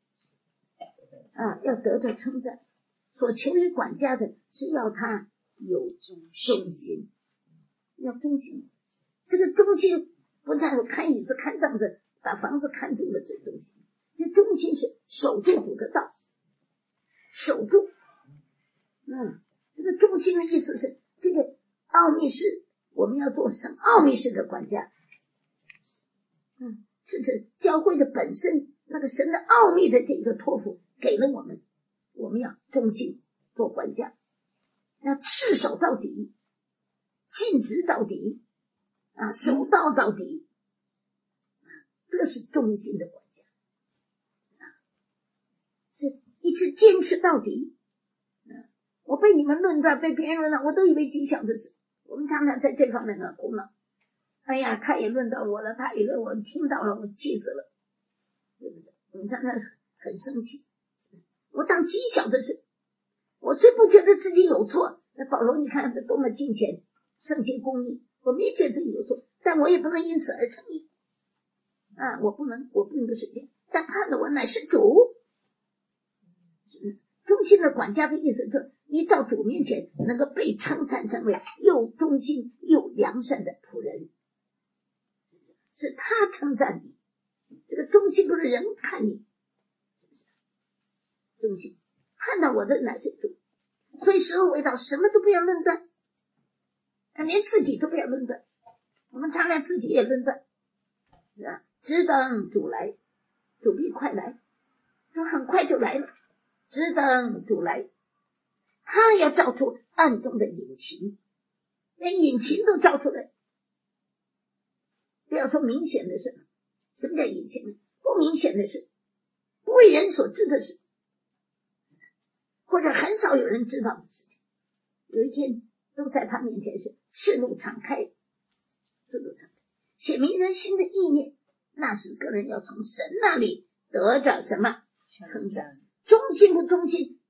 啊，要得着称赞。所求于管家的是要他有忠心，要忠心。这个忠心不但有看椅子看凳子把房子看住了，这忠心，这忠心是守住主的道，守住。嗯，这个忠心的意思是这个奥秘式，我们要做神奥秘式的管家。嗯，是指教会的本身那个神的奥秘的这个托付给了我们，我们要忠心做管家，要赤守到底，尽职到底，啊，守道到底，啊，这是忠心的管家，啊，是一直坚持到底。啊，我被你们论断，被别人论断，我都以为极小的事。我们常常在这方面呢苦恼。哎呀，他也论到我了，他也论我听到了，我气死了，对不对？我们常常很生气。我当极小的事，我虽不觉得自己有错，那保罗你看他多么敬虔、圣洁、公义，我没觉得自己有错，但我也不能因此而称义啊！我不能，我并不是这样，但判的我乃是主。忠心的管家的意思就是你到主面前能够被称赞成为又忠心又良善的仆人，是他称赞你。这个忠心不是人看你，忠心看到我的乃是主。所以时候未到，什么都不要论断，连自己都不要论断。我们常常自己也论断，是吧？只等主来，主必快来，主很快就来了。只等主来，他要照出暗中的隐情，连隐情都照出来。不要说明显的事，什么叫隐情呢？不明显的事，不为人所知的事，或者很少有人知道的事情，有一天都在他面前是赤露敞开，赤露敞开，写明人心的意念，那是个人要从神那里得着什么称赞。忠心不忠心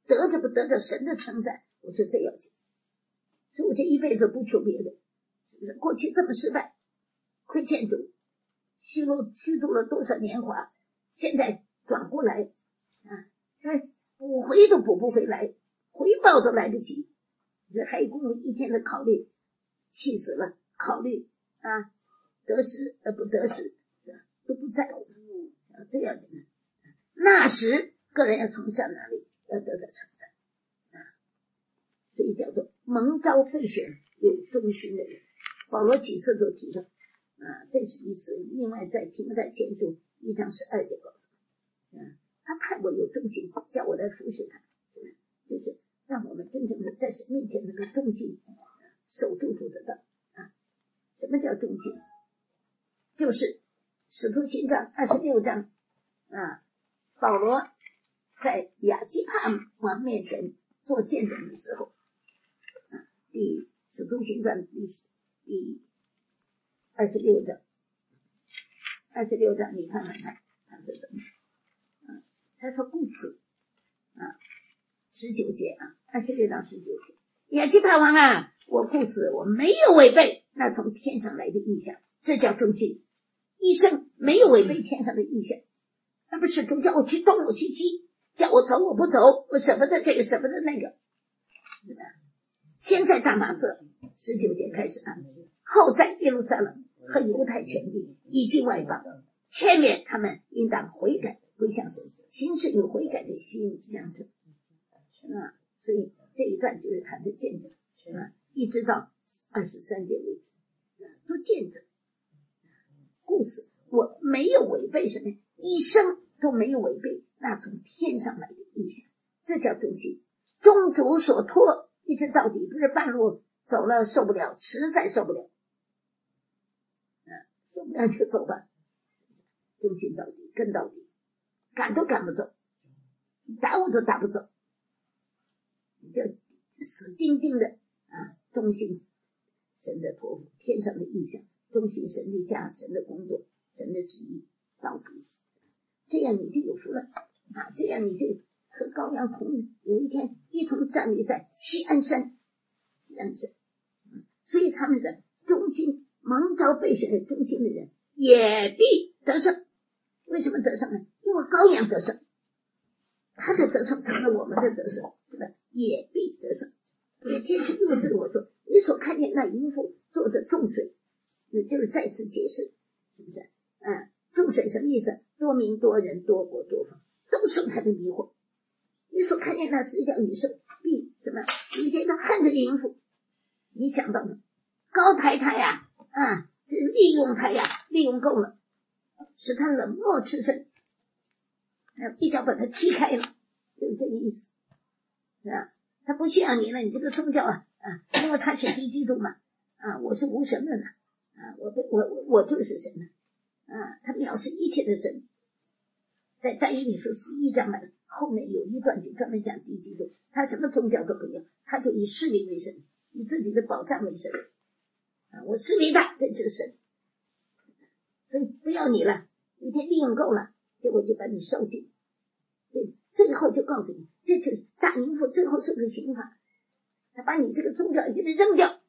得着不得着神的称赞，我说这要紧。所以我这一辈子不求别的，是不是？过去这么失败，亏欠主，虚度虚度了多少年华，现在转过来啊，补回都补不回来，回报都来得及，这还供我一天的考虑，气死了，考虑啊得失呃不得失都不在乎，啊这样子呢，那时个人要从上哪里要得到称赞啊，所以叫做蒙召备选有忠心的人。保罗几次都提到啊，这是一次。另外在提摩太前书一章十二节告诉我，啊，他看我有忠心，叫我来服侍他，就是让我们真正的在神面前能够忠心，守住主的道啊。什么叫忠心？就是使徒行传二十六章啊，保罗在亚基帕王面前做见证的时候，啊，第使徒行传第第二十六章，二十六章你看看看他是怎么？啊，他说故此啊，十九节啊，二十六章十九节，亚基帕王啊，我故此我没有违背那从天上来的意象，这叫忠心。一生没有违背天上的意象，那不是主叫我去东我去西，叫我走我不走，我舍不得这个舍不得那个，是吧？先在大马色十九节开始啊，后在耶路撒冷和犹太全地以及外邦，劝勉他们应当悔改归向神，行事有悔改的心相称啊。所以这一段就是他的见证啊，一直到二十三节为止啊，都见证。故此我没有违背什么，一生都没有违背那从天上来的意象，这叫忠心。忠主所托，一直到底，不是半路走了受不了，实在受不了啊，受不了就走吧，忠心到底，跟到底，赶都赶不走，打我都打不走，你就死钉钉的啊，忠心神的托付，天上的意象，忠心神的家，神的工作，神的旨意，到底，这样你就有福了啊！这样你就和羔羊同有一天一同站立在锡安山，锡安山。嗯，所以他们的忠心，蒙召备选的忠心的人，也必得胜。为什么得胜呢？因为羔羊得胜，他的得胜成了我们的得胜，是吧？也必得胜。所以天使又对我说：“你所看见那淫妇做的重水。”那就是再次解释，是不是？啊，重水什么意思？多民多人多国多方，都受他的迷惑。你所看见那十角女兽必什么？一天他恨这个淫妇，你想到吗？高抬他呀，啊，是利用他呀，利用够了，使他冷漠赤身，啊，一脚把他踢开了，就是这个意思，是吧？他不需要你了，你这个宗教啊，啊，因为他是敌基督嘛，啊，我是无神论的。啊，我不，我我我就是神呢，啊，他藐视一切的神。在但以理书十一章的后面有一段就专门讲敌基督，他什么宗教都不要，他就以势力为神，以自己的保障为神。啊，我势力大，这就是神，所以不要你了，一天利用够了，结果就把你收进。对，最后就告诉你，这就是大淫妇最后受的刑罚，他把你这个宗教给他扔掉。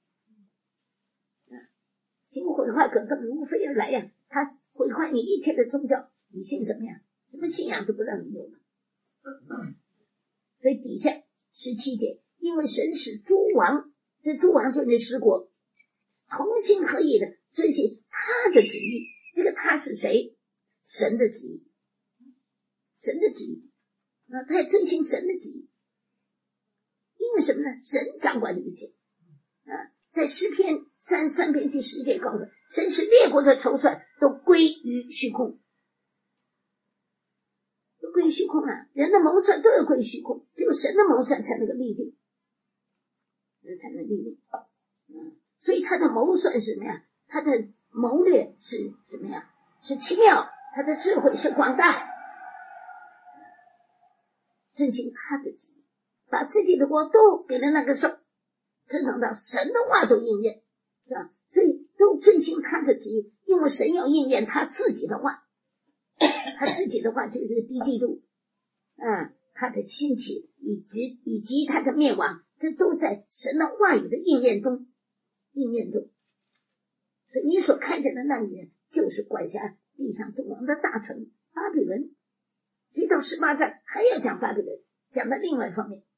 行毁坏可憎如飞而来呀，他毁坏你一切的宗教，你信什么呀？什么信仰都不让你有了。所以底下十七节，因为神使诸王，这诸王就是那十国，同心合意的遵行他的旨意。这个他是谁？神的旨意，神的旨意啊，他也遵行神的旨意。因为什么呢？神掌管一切啊。在诗篇三三篇第十节告诉神使列国的筹算都归于虚空，都归于虚空啊！人的谋算都要归于虚空，只有神的谋算才能够立定，才能立定。嗯，所以他的谋算是什么呀？他的谋略是什么呀？是奇妙，他的智慧是广大，遵行他的旨意，把自己的国都给了那个兽。真等到神的话都应验，是吧？所以都遵行他的旨意，因为神要应验他自己的话，他自己的话就是敌基督，嗯， 他的兴起以及以及他的灭亡，这都在神的话语的应验中应验中。所以你所看见的那里面就是管辖地上众王的大臣巴比伦。所以到十八章还要讲巴比伦，讲到另外一方面，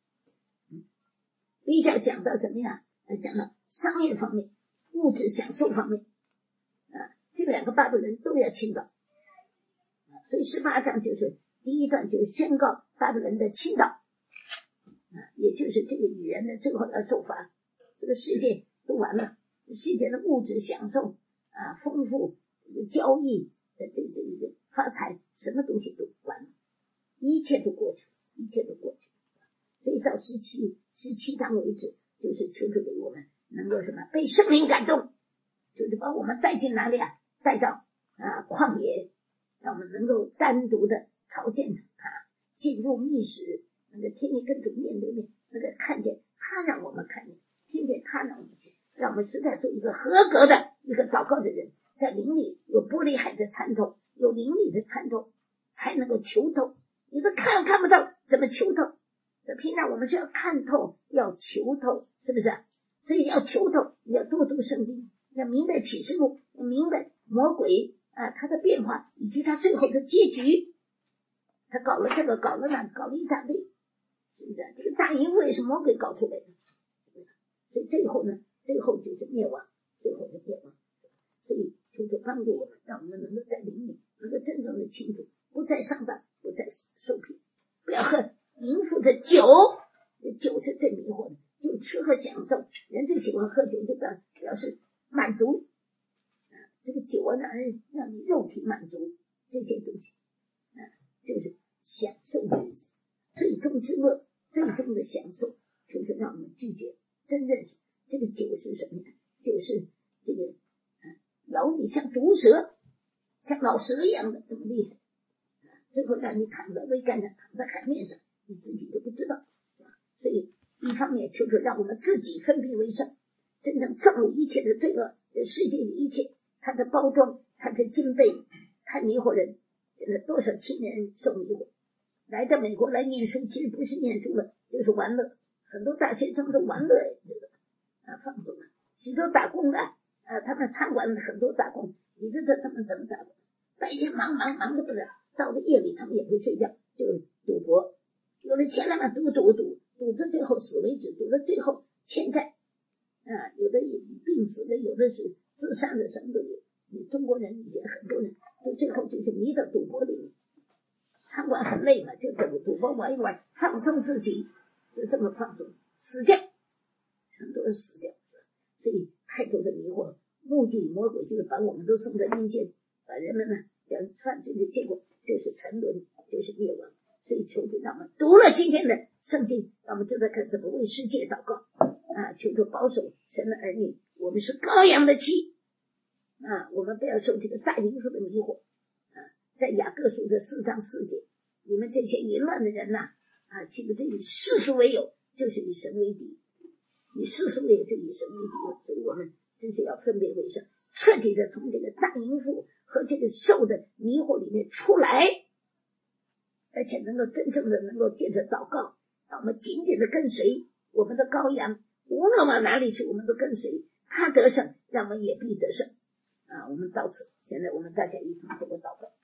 比较讲到什么呀？讲到商业方面、物质享受方面啊，这两个巴比伦都要倾倒。所以十八章就是第一段，就宣告巴比伦的倾倒啊，也就是这个女人呢最后要受罚，这个世界都完了，世界的物质享受啊丰富，交易的这这个发财，什么东西都完了，一切都过去，一切都过去。所以到十七十七章为止，就是求主给我们能够什么被圣灵感动，就是把我们带进哪里啊？带到啊旷野，让我们能够单独的朝见他，进入密室，那个天天跟主面对面，那个看见他让我们看见，听见他让我们听，让我们实在做一个合格的一个祷告的人，在灵里有玻璃海的参透，有灵里的参透，才能够求透。你都看看不到，怎么求透？平常我们是要看透，要求透，是不是？所以要求透，你要多读圣经，要明白启示录，要明白魔鬼啊他的变化，以及他最后的结局。他搞了这个，搞了那个，搞了一大堆，是不是？这个大淫妇也是魔鬼搞出来的，所以最后呢，最后就是灭亡，最后是灭亡。所以求主帮助我们，让我们能够在灵里能够真正的清楚，不再上当，不再受骗，不要喝淫妇的酒，酒是最迷惑的，就吃喝享受，人最喜欢喝酒，就表表示满足啊，这个酒啊，让人让你肉体满足，这些东西啊，就是享受的意思，最终之乐，最终的享受，就是让我们拒绝真认识这个酒是什么呢？就是这个啊，咬你像毒蛇，像老蛇一样的这么厉害，啊，最后让你躺在桅杆上，躺在海面上，你自己都不知道。所以一方面求主让我们自己分别为圣，真正造入一切的罪恶，世界的一切，它的包装，它的经费太迷惑人。现在多少青年人受迷惑，来到美国来念书，其实不是念书了，就是玩乐，很多大学生都玩乐这个啊放纵了，许多打工的啊，他们餐馆很多打工，你知道他们怎么打工？白天忙忙忙的不得了，到了夜里他们也不睡觉，就赌博，有了钱了嘛，赌赌赌，赌到最后死为止，赌到最后欠债啊，有的病死的，有的是自杀的，什么都有。你中国人以前很多人到最后就是迷到赌博里，餐馆很累嘛，就赌赌博玩一玩，放松自己，就这么放松，死掉，很多人死掉。所以太多的迷惑，目的魔鬼就是把我们都送在阴间，把人们呢讲犯罪的结果就是沉沦，就是灭亡。所以求主让我们读了今天的圣经，让我们就在看怎么为世界祷告啊，求主保守神的儿女，我们是羔羊的妻啊，我们不要受这个大淫妇的迷惑啊。在雅各书的四章四节，你们这些淫乱的人呐 啊, 啊，岂不是以世俗为友，就是以神为敌，以世俗为友就以神为敌。所以我们真是要分别为圣，彻底的从这个大淫妇和这个兽的迷惑里面出来，而且能够真正的能够借着祷告，让我们紧紧的跟随我们的羔羊，无论往哪里去我们都跟随他得胜，让我们也必得胜啊！我们到此，现在我们大家一同做个祷告。